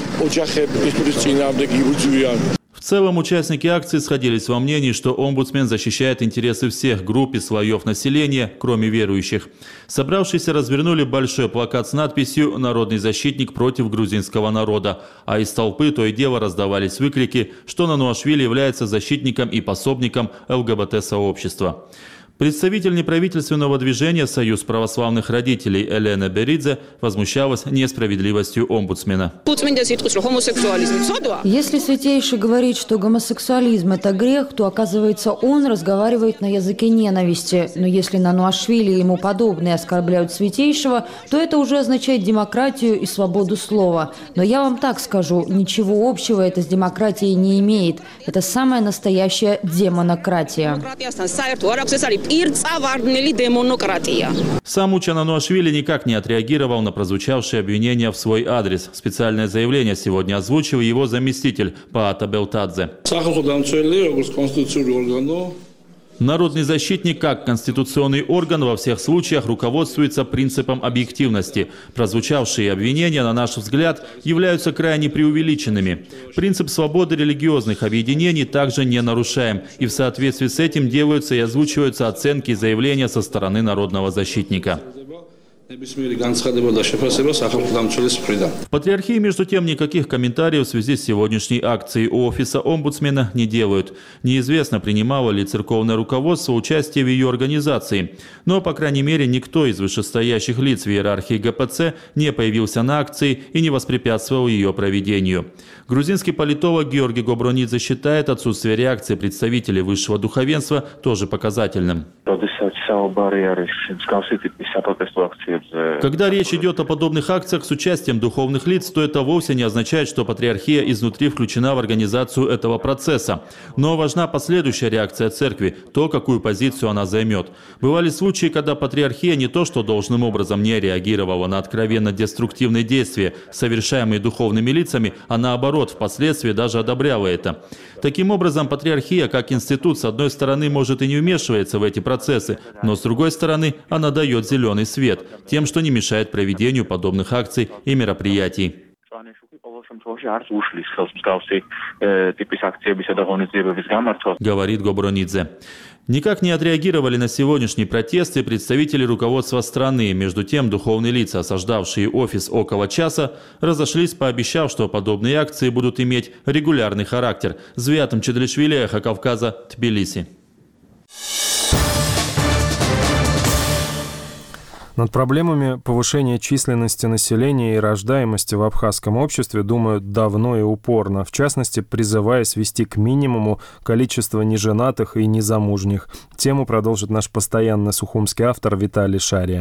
В целом, участники акции сходились во мнении, что омбудсмен защищает интересы всех групп и слоев населения, кроме верующих. Собравшиеся развернули большой плакат с надписью «Народный защитник против грузинского народа», а из толпы то и дело раздавались выкрики, что Нуашвили является защитником и пособником эл гэ бэ тэ-сообщества. Представитель неправительственного движения «Союз православных родителей» Елена Беридзе возмущалась несправедливостью омбудсмена. Если Святейший говорит, что гомосексуализм – это грех, то, оказывается, он разговаривает на языке ненависти. Но если Нуашвили и ему подобные оскорбляют Святейшего, то это уже означает демократию и свободу слова. Но я вам так скажу, ничего общего это с демократией не имеет. Это самая настоящая демонократия. Сам Учина Нуашвили никак не отреагировал на прозвучавшие обвинения в свой адрес. Специальное заявление сегодня озвучил его заместитель Паата Белтадзе. Народный защитник, как конституционный орган, во всех случаях руководствуется принципом объективности. Прозвучавшие обвинения, на наш взгляд, являются крайне преувеличенными. Принцип свободы религиозных объединений также не нарушаем. И в соответствии с этим делаются и озвучиваются оценки и заявления со стороны народного защитника. В Патриархии, между тем, никаких комментариев в связи с сегодняшней акцией у офиса омбудсмена не делают. Неизвестно, принимало ли церковное руководство участие в ее организации. Но, по крайней мере, никто из вышестоящих лиц в иерархии гэ пэ цэ не появился на акции и не воспрепятствовал ее проведению. Грузинский политолог Георгий Гобронидзе считает отсутствие реакции представителей высшего духовенства тоже показательным. Когда речь идет о подобных акциях с участием духовных лиц, то это вовсе не означает, что патриархия изнутри включена в организацию этого процесса. Но важна последующая реакция церкви, то, какую позицию она займет. Бывали случаи, когда патриархия не то что должным образом не реагировала на откровенно деструктивные действия, совершаемые духовными лицами, а наоборот, впоследствии даже одобряла это. Таким образом, патриархия как институт, с одной стороны, может и не вмешивается в эти процессы, но с другой стороны, она дает зеленый свет тем, что не мешает проведению подобных акций и мероприятий. Говорит Гобронидзе. Никак не отреагировали на сегодняшние протесты представители руководства страны. Между тем, духовные лица, осаждавшие офис около часа, разошлись, пообещав, что подобные акции будут иметь регулярный характер. Звиат Мчедришвили, Эхо Кавказа, Тбилиси. Над проблемами повышения численности населения и рождаемости в абхазском обществе думают давно и упорно, в частности, призывая свести к минимуму количество неженатых и незамужних. Тему продолжит наш постоянный сухумский автор Виталий Шария.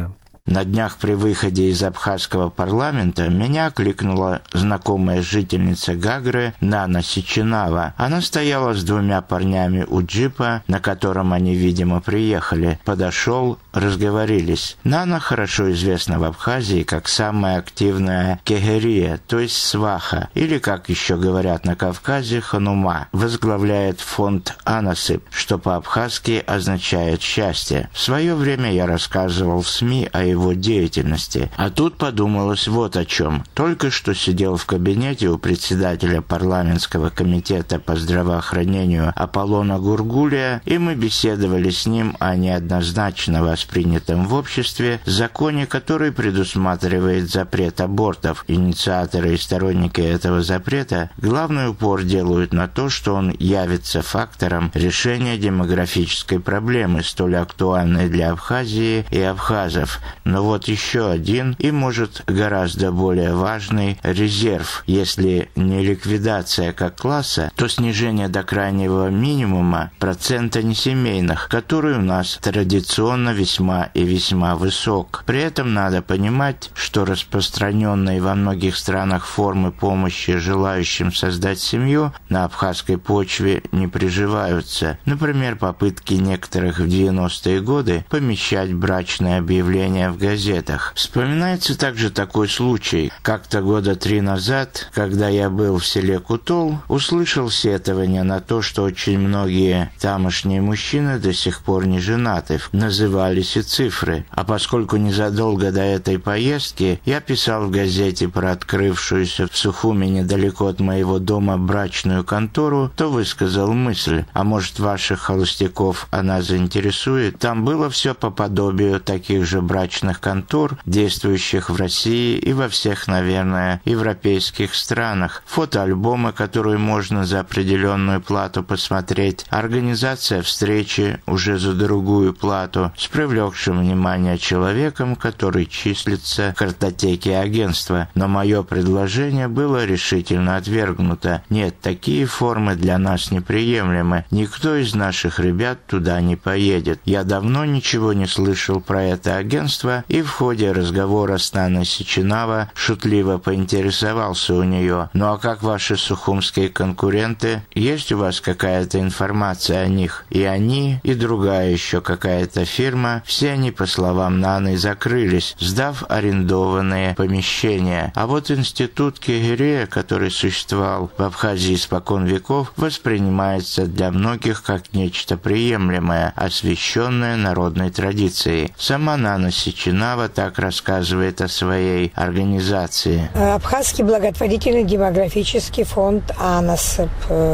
На днях при выходе из абхазского парламента меня окликнула знакомая жительница Гагры Нана Сичинава. Она стояла с двумя парнями у джипа, на котором они, видимо, приехали. Подошел, разговорились. Нана хорошо известна в Абхазии как самая активная кегерия, то есть сваха, или, как еще говорят на Кавказе, ханума. Возглавляет фонд «Анасып», что по-абхазски означает «счастье». В свое время я рассказывал в СМИ о его деятельности. А тут подумалось вот о чем. Только что сидел в кабинете у председателя парламентского комитета по здравоохранению Аполлона Гургулия, и мы беседовали с ним о неоднозначно воспринятом в обществе законе, который предусматривает запрет абортов. Инициаторы и сторонники этого запрета главный упор делают на то, что он явится фактором решения демографической проблемы, столь актуальной для Абхазии и абхазов. Но вот еще один и, может, гораздо более важный резерв. Если не ликвидация как класса, то снижение до крайнего минимума процента несемейных, который у нас традиционно весьма и весьма высок. При этом надо понимать, что распространенные во многих странах формы помощи желающим создать семью на абхазской почве не приживаются. Например, попытки некоторых в девяностые годы помещать брачные объявления в газетах. Вспоминается также такой случай. Как-то года три назад, когда я был в селе Кутол, услышал сетование на то, что очень многие тамошние мужчины до сих пор не женаты. Назывались и цифры. А поскольку незадолго до этой поездки я писал в газете про открывшуюся в Сухуми недалеко от моего дома брачную контору, то высказал мысль, а может, ваших холостяков она заинтересует? Там было все по подобию таких же брачных контор, действующих в России и во всех, наверное, европейских странах. Фотоальбомы, которые можно за определенную плату посмотреть, организация встречи уже за другую плату с привлекшим внимание человеком, который числится в картотеке агентства. Но мое предложение было решительно отвергнуто. Нет, такие формы для нас неприемлемы. Никто из наших ребят туда не поедет. Я давно ничего не слышал про это агентство, и в ходе разговора с Наной Сичинава шутливо поинтересовался у нее: «Ну а как ваши сухумские конкуренты? Есть у вас какая-то информация о них?» И они, и другая еще какая-то фирма, все они, по словам Наны, закрылись, сдав арендованные помещения. А вот институт кегерия, который существовал в Абхазии испокон веков, воспринимается для многих как нечто приемлемое, освященное народной традицией. Сама Нана Сичинава так рассказывает о своей организации. Абхазский благотворительный демографический фонд «Анасып».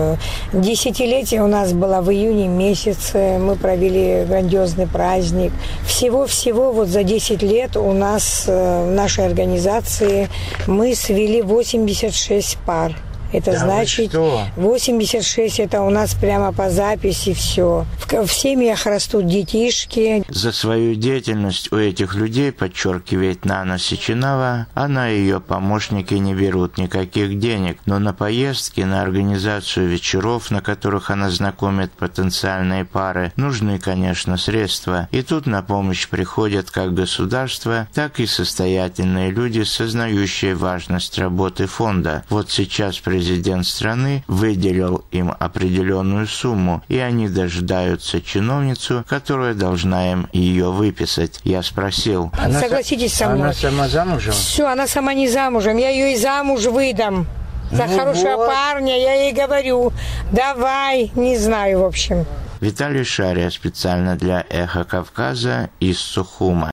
Десятилетие у нас было в июне месяце. Мы провели грандиозный праздник. Всего-всего вот за десять лет у нас в нашей организации мы свели восемьдесят шесть пар. Это да значит, восемьдесят шесть это у нас прямо по записи все. В, в семьях растут детишки. За свою деятельность у этих людей, подчеркивает Нана Сичинава, она и ее помощники не берут никаких денег. Но на поездки, на организацию вечеров, на которых она знакомит потенциальные пары, нужны, конечно, средства. И тут на помощь приходят как государство, так и состоятельные люди, сознающие важность работы фонда. Вот сейчас при Президент страны выделил им определенную сумму, и они дожидаются чиновницу, которая должна им ее выписать. Я спросил: она согласитесь со мной? Она сама замужем? Все, она сама не замужем. Я ее и замуж выдам. За ну хорошего вот. парня я ей говорю: давай, не знаю, в общем. Виталий Шария специально для «Эхо Кавказа» из Сухума.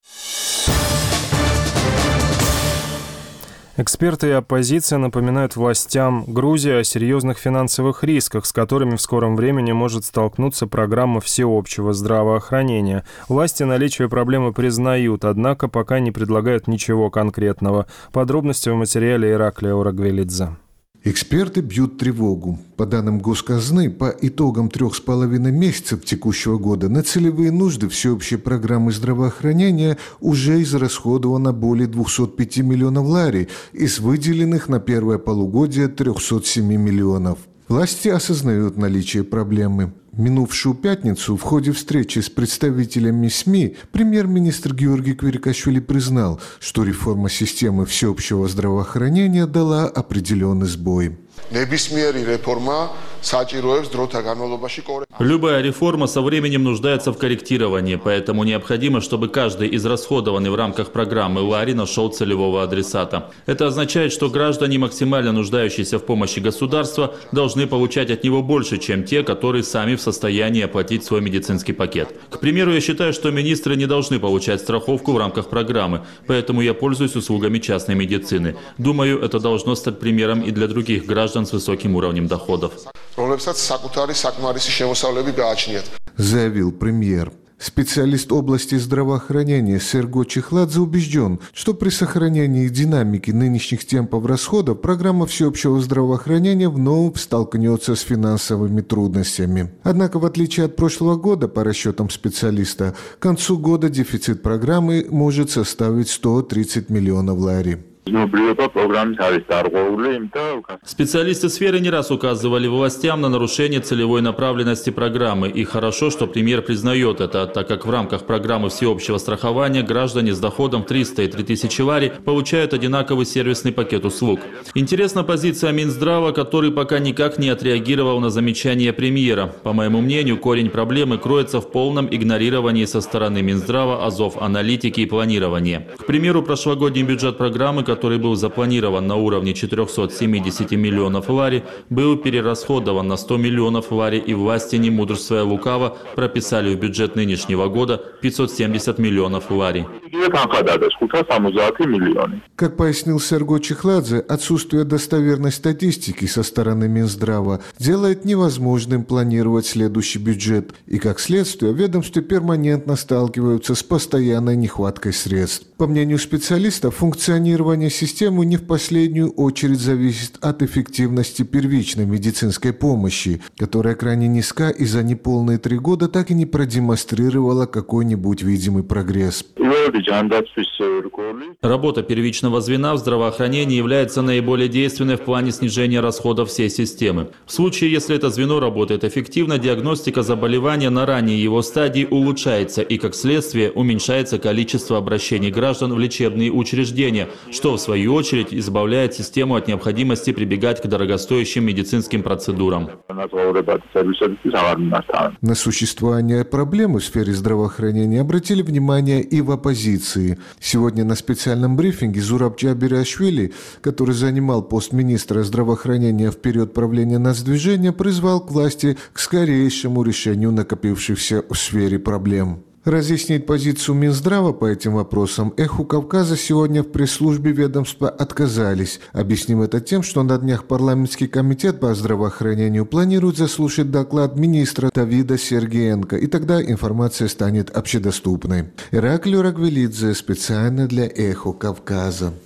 Эксперты и оппозиция напоминают властям Грузии о серьезных финансовых рисках, с которыми в скором времени может столкнуться программа всеобщего здравоохранения. Власти наличие проблемы признают, однако пока не предлагают ничего конкретного. Подробности в материале Ираклия Орагвелидзе. Эксперты бьют тревогу. По данным Госказны, по итогам трех с половиной месяцев текущего года на целевые нужды всеобщей программы здравоохранения уже израсходовано более двухсот пяти миллионов лари из выделенных на первое полугодие трехсот семи миллионов. Власти осознают наличие проблемы. Минувшую пятницу в ходе встречи с представителями СМИ премьер-министр Георгий Квирикашвили признал, что реформа системы всеобщего здравоохранения дала определенный сбой. Любая реформа со временем нуждается в корректировании, поэтому необходимо, чтобы каждый израсходованный в рамках программы ЛАРИ нашел целевого адресата. Это означает, что граждане, максимально нуждающиеся в помощи государства, должны получать от него больше, чем те, которые сами в состоянии оплатить свой медицинский пакет. К примеру, я считаю, что министры не должны получать страховку в рамках программы, поэтому я пользуюсь услугами частной медицины. Думаю, это должно стать примером и для других граждан с высоким уровнем доходов. Заявил премьер. Специалист области здравоохранения Серго Чехладзе убежден, что при сохранении динамики нынешних темпов расходов программа всеобщего здравоохранения вновь столкнется с финансовыми трудностями. Однако, в отличие от прошлого года, по расчетам специалиста, к концу года дефицит программы может составить сто тридцать миллионов лари. Специалисты сферы не раз указывали властям на нарушение целевой направленности программы. И хорошо, что премьер признает это, так как в рамках программы всеобщего страхования граждане с доходом в триста и три тысячи лари получают одинаковый сервисный пакет услуг. Интересна позиция Минздрава, который пока никак не отреагировал на замечания премьера. По моему мнению, корень проблемы кроется в полном игнорировании со стороны Минздрава азов аналитики и планирования. К примеру, прошлогодний бюджет программы, который был запланирован на уровне четырехсот семидесяти миллионов лари, был перерасходован на сто миллионов лари, и власти, не мудрствуя лукаво, прописали в бюджет нынешнего года пятьсот семьдесят миллионов лари. Как пояснил Серго Чехладзе, отсутствие достоверной статистики со стороны Минздрава делает невозможным планировать следующий бюджет, и как следствие в ведомстве перманентно сталкиваются с постоянной нехваткой средств. По мнению специалистов, функционирование системы не в последнюю очередь зависит от эффективности первичной медицинской помощи, которая крайне низка и за неполные три года так и не продемонстрировала какой-нибудь видимый прогресс. Работа первичного звена в здравоохранении является наиболее действенной в плане снижения расходов всей системы. В случае, если это звено работает эффективно, диагностика заболевания на ранней его стадии улучшается и, как следствие, уменьшается количество обращений граждан в лечебные учреждения, что, в свою очередь, избавляет систему от необходимости прибегать к дорогостоящим медицинским процедурам. На существование проблемы в сфере здравоохранения обратили внимание и в оппозиции. Сегодня на специальном брифинге Зураб Джабирашвили, который занимал пост министра здравоохранения в период правления нацдвижения, призвал к власти к скорейшему решению накопившихся в сфере проблем. Разъяснить позицию Минздрава по этим вопросам «Эху Кавказа» сегодня в пресс-службе ведомства отказались. Объясним это тем, что на днях парламентский комитет по здравоохранению планирует заслушать доклад министра Давида Сергеенко, и тогда информация станет общедоступной. Ираклий Рагвелидзе специально для «Эху Кавказа».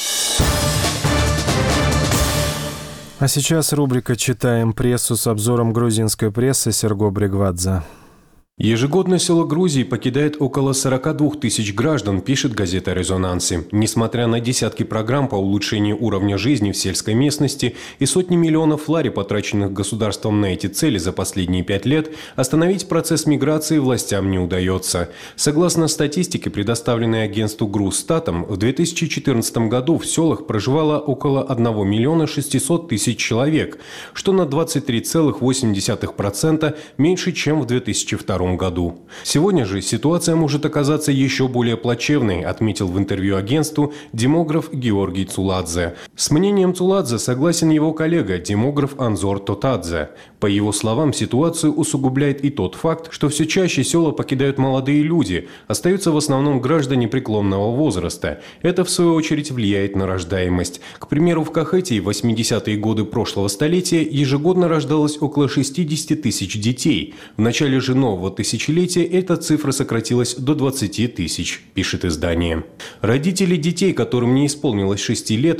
А сейчас рубрика «Читаем прессу» с обзором грузинской прессы Серго Бригвадзе. Ежегодно село Грузии покидает около сорока двух тысяч граждан, пишет газета «Резонансы». Несмотря на десятки программ по улучшению уровня жизни в сельской местности и сотни миллионов лари, потраченных государством на эти цели за последние пять лет, остановить процесс миграции властям не удается. Согласно статистике, предоставленной агентству Грузстатом, в две тысячи четырнадцатом году в селах проживало около одного миллиона шестисот тысяч человек, что на двадцать три целых восемь десятых процента меньше, чем в две тысячи втором году. Сегодня же ситуация может оказаться еще более плачевной, отметил в интервью агентству демограф Георгий Цуладзе. С мнением Цуладзе согласен его коллега, демограф Анзор Тотадзе. По его словам, ситуацию усугубляет и тот факт, что все чаще села покидают молодые люди, остаются в основном граждане преклонного возраста. Это, в свою очередь, влияет на рождаемость. К примеру, в Кахетии в восьмидесятые годы прошлого столетия ежегодно рождалось около шестидесяти тысяч детей. В начале же нового тысячелетия эта цифра сократилась до двадцати тысяч, пишет издание. Родители детей, которым не исполнилось шести лет до начала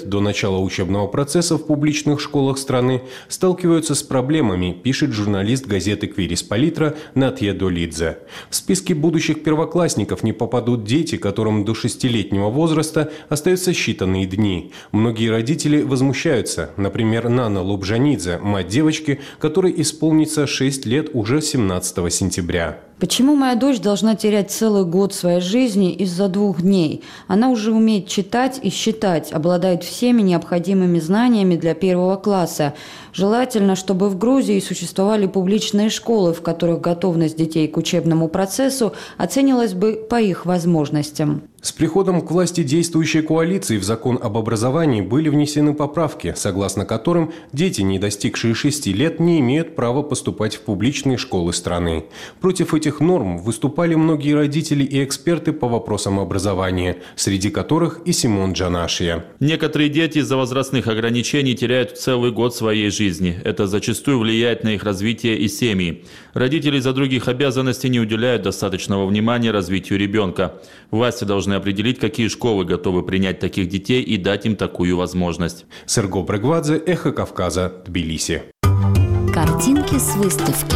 начала учебного процесса в публичных школах страны сталкиваются с проблемами, пишет журналист газеты «Квирис Политра» Натья Долидзе. В списке будущих первоклассников не попадут дети, которым до шестилетнего возраста остаются считанные дни. Многие родители возмущаются. Например, Нана Лубжанидзе, мать девочки, которой исполнится шесть лет уже семнадцатого сентября. Почему моя дочь должна терять целый год своей жизни из-за двух дней? Она уже умеет читать и считать, обладает всеми необходимыми знаниями для первого класса. Желательно, чтобы в Грузии существовали публичные школы, в которых готовность детей к учебному процессу оценивалась бы по их возможностям. С приходом к власти действующей коалиции в закон об образовании были внесены поправки, согласно которым дети, не достигшие шести лет, не имеют права поступать в публичные школы страны. Против этих норм выступали многие родители и эксперты по вопросам образования, среди которых и Симон Джанашия. Некоторые дети из-за возрастных ограничений теряют целый год своей жизни. Это зачастую влияет на их развитие и семьи. Родители из-за других обязанностей не уделяют достаточного внимания развитию ребенка. Власти должны определить, какие школы готовы принять таких детей и дать им такую возможность. Серго Брегвадзе, Эхо Кавказа, Тбилиси. Картинки с выставки.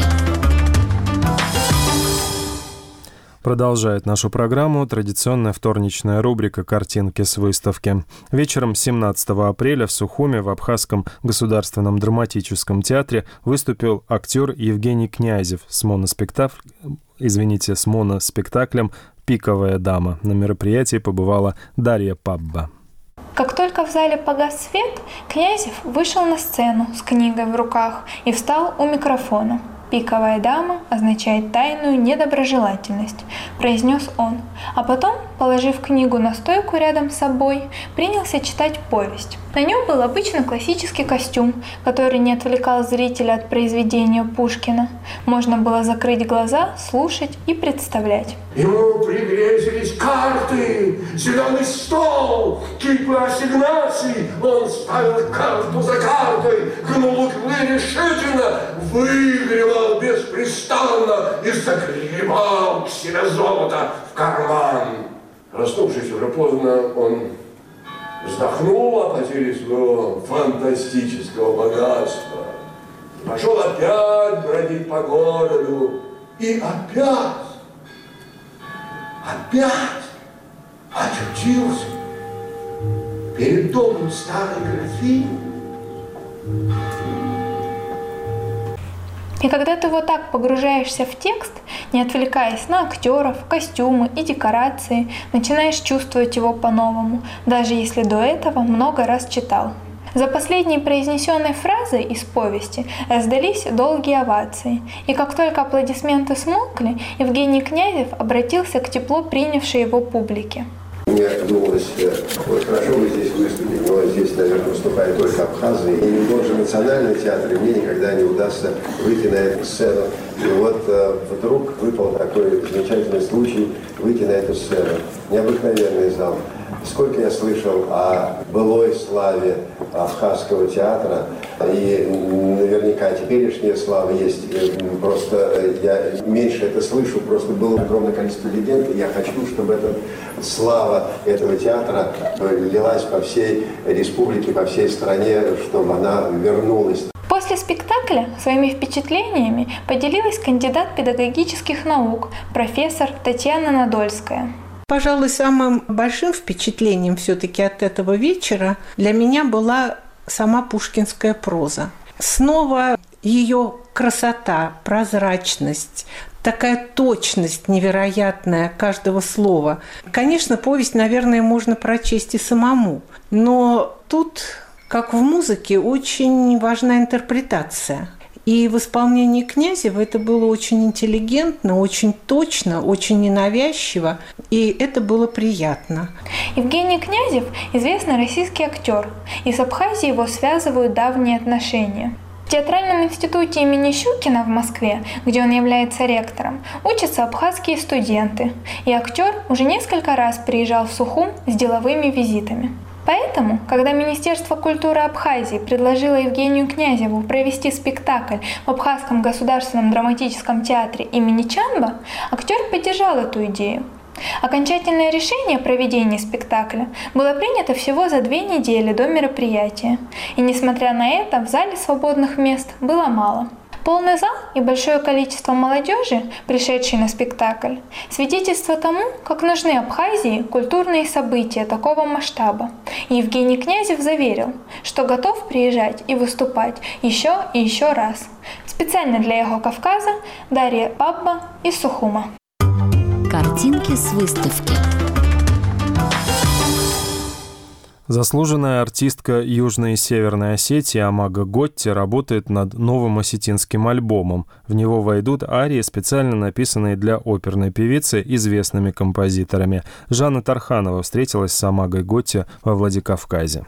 Продолжает нашу программу традиционная вторничная рубрика «Картинки с выставки». Вечером семнадцатого апреля в Сухуме в Абхазском государственном драматическом театре выступил актер Евгений Князев с моноспектаклем, извините, с моноспектаклем «Пиковая дама». На мероприятии побывала Дарья Пабба. Как только в зале погас свет, Князев вышел на сцену с книгой в руках и встал у микрофона. «Пиковая дама» означает тайную недоброжелательность, произнес он, а потом, положив книгу на стойку рядом с собой, принялся читать повесть. На нем был обычный классический костюм, который не отвлекал зрителя от произведения Пушкина. Можно было закрыть глаза, слушать и представлять. Ему пригрезились карты, зеленый стол, кипы ассигнаций. Он ставил карту за картой, гнул углы решительно, выигрывал беспрестанно и загребал к себе золото в карман. Проснувшись уже поздно, он вздохнул о потере своего фантастического богатства. Пошел опять бродить по городу. И опять, опять очутился перед домом старой графини. И когда ты вот так погружаешься в текст, не отвлекаясь на актеров, костюмы и декорации, начинаешь чувствовать его по-новому, даже если до этого много раз читал. За последней произнесенной фразой из повести раздались долгие овации, и как только аплодисменты смолкли, Евгений Князев обратился к тепло принявшей его публике. Мне думалось, вот хорошо вы здесь выступили, но здесь, наверное, выступает только Абхазия. И не тот же национальный театр, и мне никогда не удастся выйти на эту сцену. И вот э, вдруг выпал такой замечательный случай выйти на эту сцену. Необыкновенный зал. Сколько я слышал о былой славе Абхазского театра, и наверняка теперешняя слава есть, просто я меньше это слышу, просто было огромное количество легенд, и я хочу, чтобы эта слава этого театра лилась по всей республике, по всей стране, чтобы она вернулась. После спектакля своими впечатлениями поделилась кандидат педагогических наук, профессор Татьяна Надольская. Пожалуй, самым большим впечатлением все-таки от этого вечера для меня была сама пушкинская проза. Снова ее красота, прозрачность, такая точность невероятная каждого слова. Конечно, повесть, наверное, можно прочесть и самому, но тут, как в музыке, очень важна интерпретация. И в исполнении Князева это было очень интеллигентно, очень точно, очень ненавязчиво, и это было приятно. Евгений Князев – известный российский актер, и с Абхазией его связывают давние отношения. В Театральном институте имени Щукина в Москве, где он является ректором, учатся абхазские студенты, и актер уже несколько раз приезжал в Сухум с деловыми визитами. Поэтому, когда Министерство культуры Абхазии предложило Евгению Князеву провести спектакль в Абхазском государственном драматическом театре имени Чанба, актер поддержал эту идею. Окончательное решение о проведении спектакля было принято всего за две недели до мероприятия, и несмотря на это в зале свободных мест было мало. Полный зал и большое количество молодежи, пришедшей на спектакль, свидетельство тому, как нужны Абхазии культурные события такого масштаба. И Евгений Князев заверил, что готов приезжать и выступать еще и еще раз. Специально для «Эхо Кавказа» Дарья Бабба из Сухума. Картинки с выставки. Заслуженная артистка Южной и Северной Осетии Амага Готти работает над новым осетинским альбомом. В него войдут арии, специально написанные для оперной певицы известными композиторами. Жанна Тарханова встретилась с Амагой Готти во Владикавказе.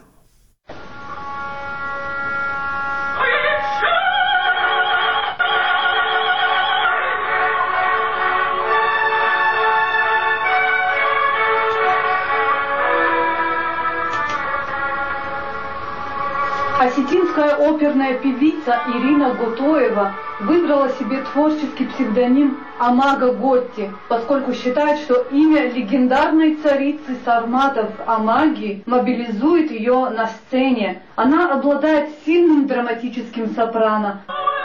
Осетинская оперная певица Ирина Гутоева выбрала себе творческий псевдоним Амага Готти, поскольку считает, что имя легендарной царицы сарматов Амаги мобилизует ее на сцене. Она обладает сильным драматическим сопрано.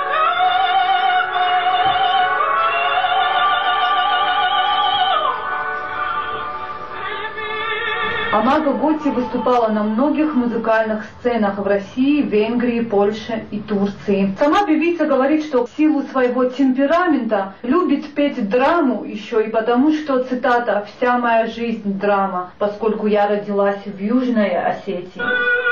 Амага Готти выступала на многих музыкальных сценах в России, Венгрии, Польше и Турции. Сама певица говорит, что в силу своего темперамента любит петь драму еще и потому, что, цитата, «вся моя жизнь драма, поскольку я родилась в Южной Осетии».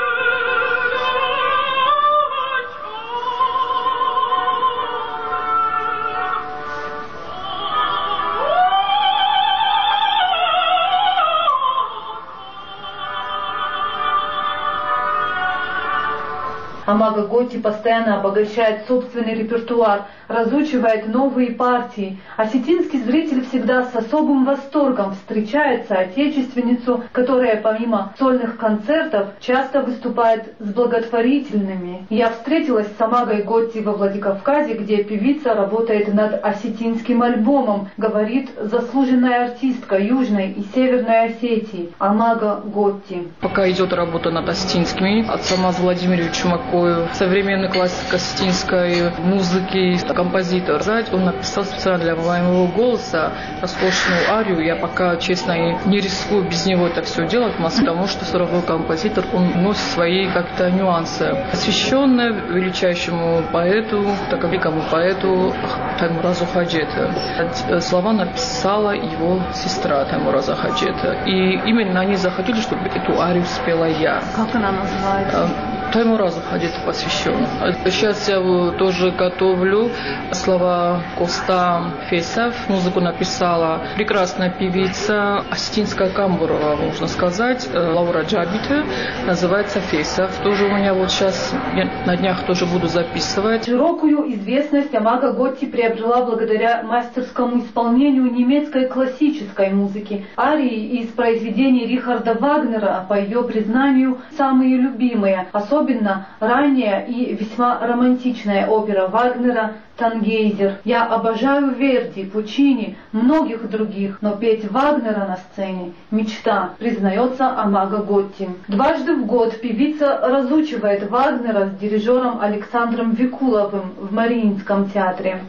Амага Готти постоянно обогащает собственный репертуар, разучивает новые партии. Осетинский зритель всегда с особым восторгом встречает соотечественницу, которая помимо сольных концертов часто выступает с благотворительными. Я встретилась с Амагой Готти во Владикавказе, где певица работает над осетинским альбомом, говорит заслуженная артистка Южной и Северной Осетии Амага Готти. Пока идет работа над осетинскими, от Самаз Владимировича Макоев, современный классик осетинской музыки, композитор. Он написал специально для моего голоса роскошную арию. Я пока, честно, не рискую без него это все делать, потому что все равно композитор, он носит свои как-то нюансы. Посвященная величайшему поэту, так великому поэту Таймуразу Хаджета. Слова написала его сестра Таймураза Хаджета. И именно они захотели, чтобы эту арию спела я. Как она называется? Таймуразу Хаджету посвящен. Сейчас я тоже готовлю слова Коста Фейсов. Музыку написала прекрасная певица, осетинская камбурова, можно сказать, Лаура Джабита, называется Фейсов. Тоже у меня вот сейчас, я на днях тоже буду записывать. Широкую известность Амага Готти приобрела благодаря мастерскому исполнению немецкой классической музыки. Арии из произведений Рихарда Вагнера, по ее признанию, самые любимые. Особенно ранняя и весьма романтичная опера Вагнера «Тангейзер». Я обожаю Верди, Пучини, многих других, но петь Вагнера на сцене – мечта, признается Амага Готти. Дважды в год певица разучивает Вагнера с дирижером Александром Викуловым в Мариинском театре.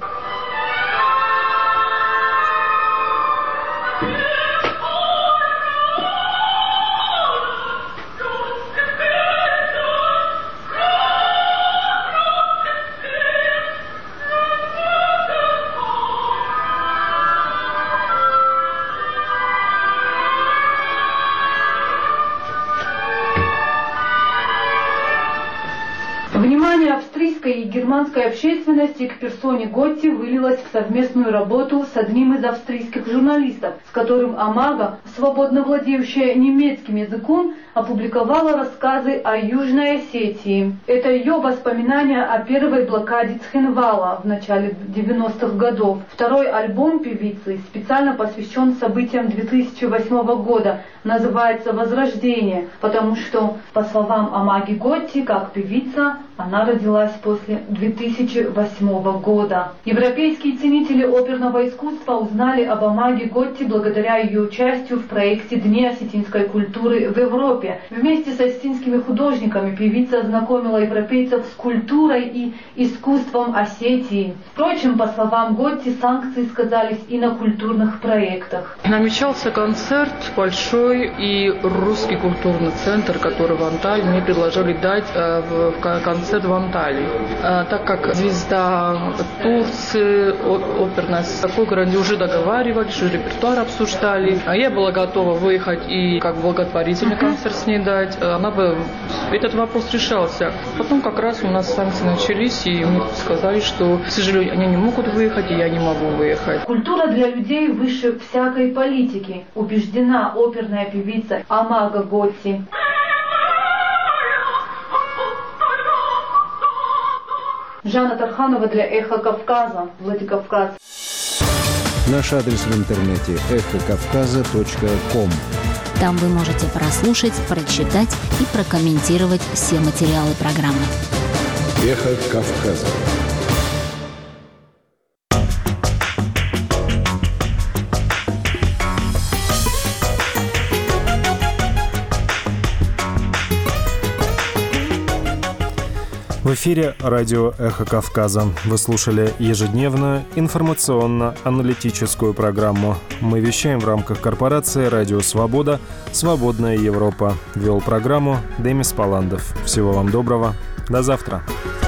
Внимание австрийской и германской общественности к персоне Готти вылилось в совместную работу с одним из австрийских журналистов, с которым Амага, свободно владеющая немецким языком, опубликовала рассказы о Южной Осетии. Это ее воспоминания о первой блокаде Цхинвала в начале девяностых годов. Второй альбом певицы специально посвящен событиям две тысячи восьмого года, называется «Возрождение», потому что, по словам Амаги Готти, как певица, Она родилась после две тысячи восьмого года. Европейские ценители оперного искусства узнали об Амаге Готти благодаря ее участию в проекте «Дни осетинской культуры в Европе». Вместе с осетинскими художниками певица ознакомила европейцев с культурой и искусством Осетии. Впрочем, по словам Готти, санкции сказались и на культурных проектах. Намечался концерт большой, и русский культурный центр, который в Анталии, мне предложили дать э, в, в концерт в Анталии. Э, так как звезда Турции, о, оперная, с такой грандиозной уже договаривались, уже репертуар обсуждали. А я была готова выехать и как благотворительный концерт с ней дать. Она бы, этот вопрос решался. Потом как раз у нас санкции начались, и мне сказали, что, к сожалению, они не могут выехать, и я не могу выехать. Культура для людей выше всякой политики, убеждена оперная певица Амага Готти. Жанна Тарханова для «Эхо Кавказа», Владикавказ. Наш адрес в интернете эхо кавказа точка ком. Там вы можете прослушать, прочитать и прокомментировать все материалы программы. Эхо Кавказа. В эфире радио «Эхо Кавказа». Вы слушали ежедневную информационно-аналитическую программу. Мы вещаем в рамках корпорации «Радио Свобода. Свободная Европа». Вел программу Демис Паландов. Всего вам доброго. До завтра.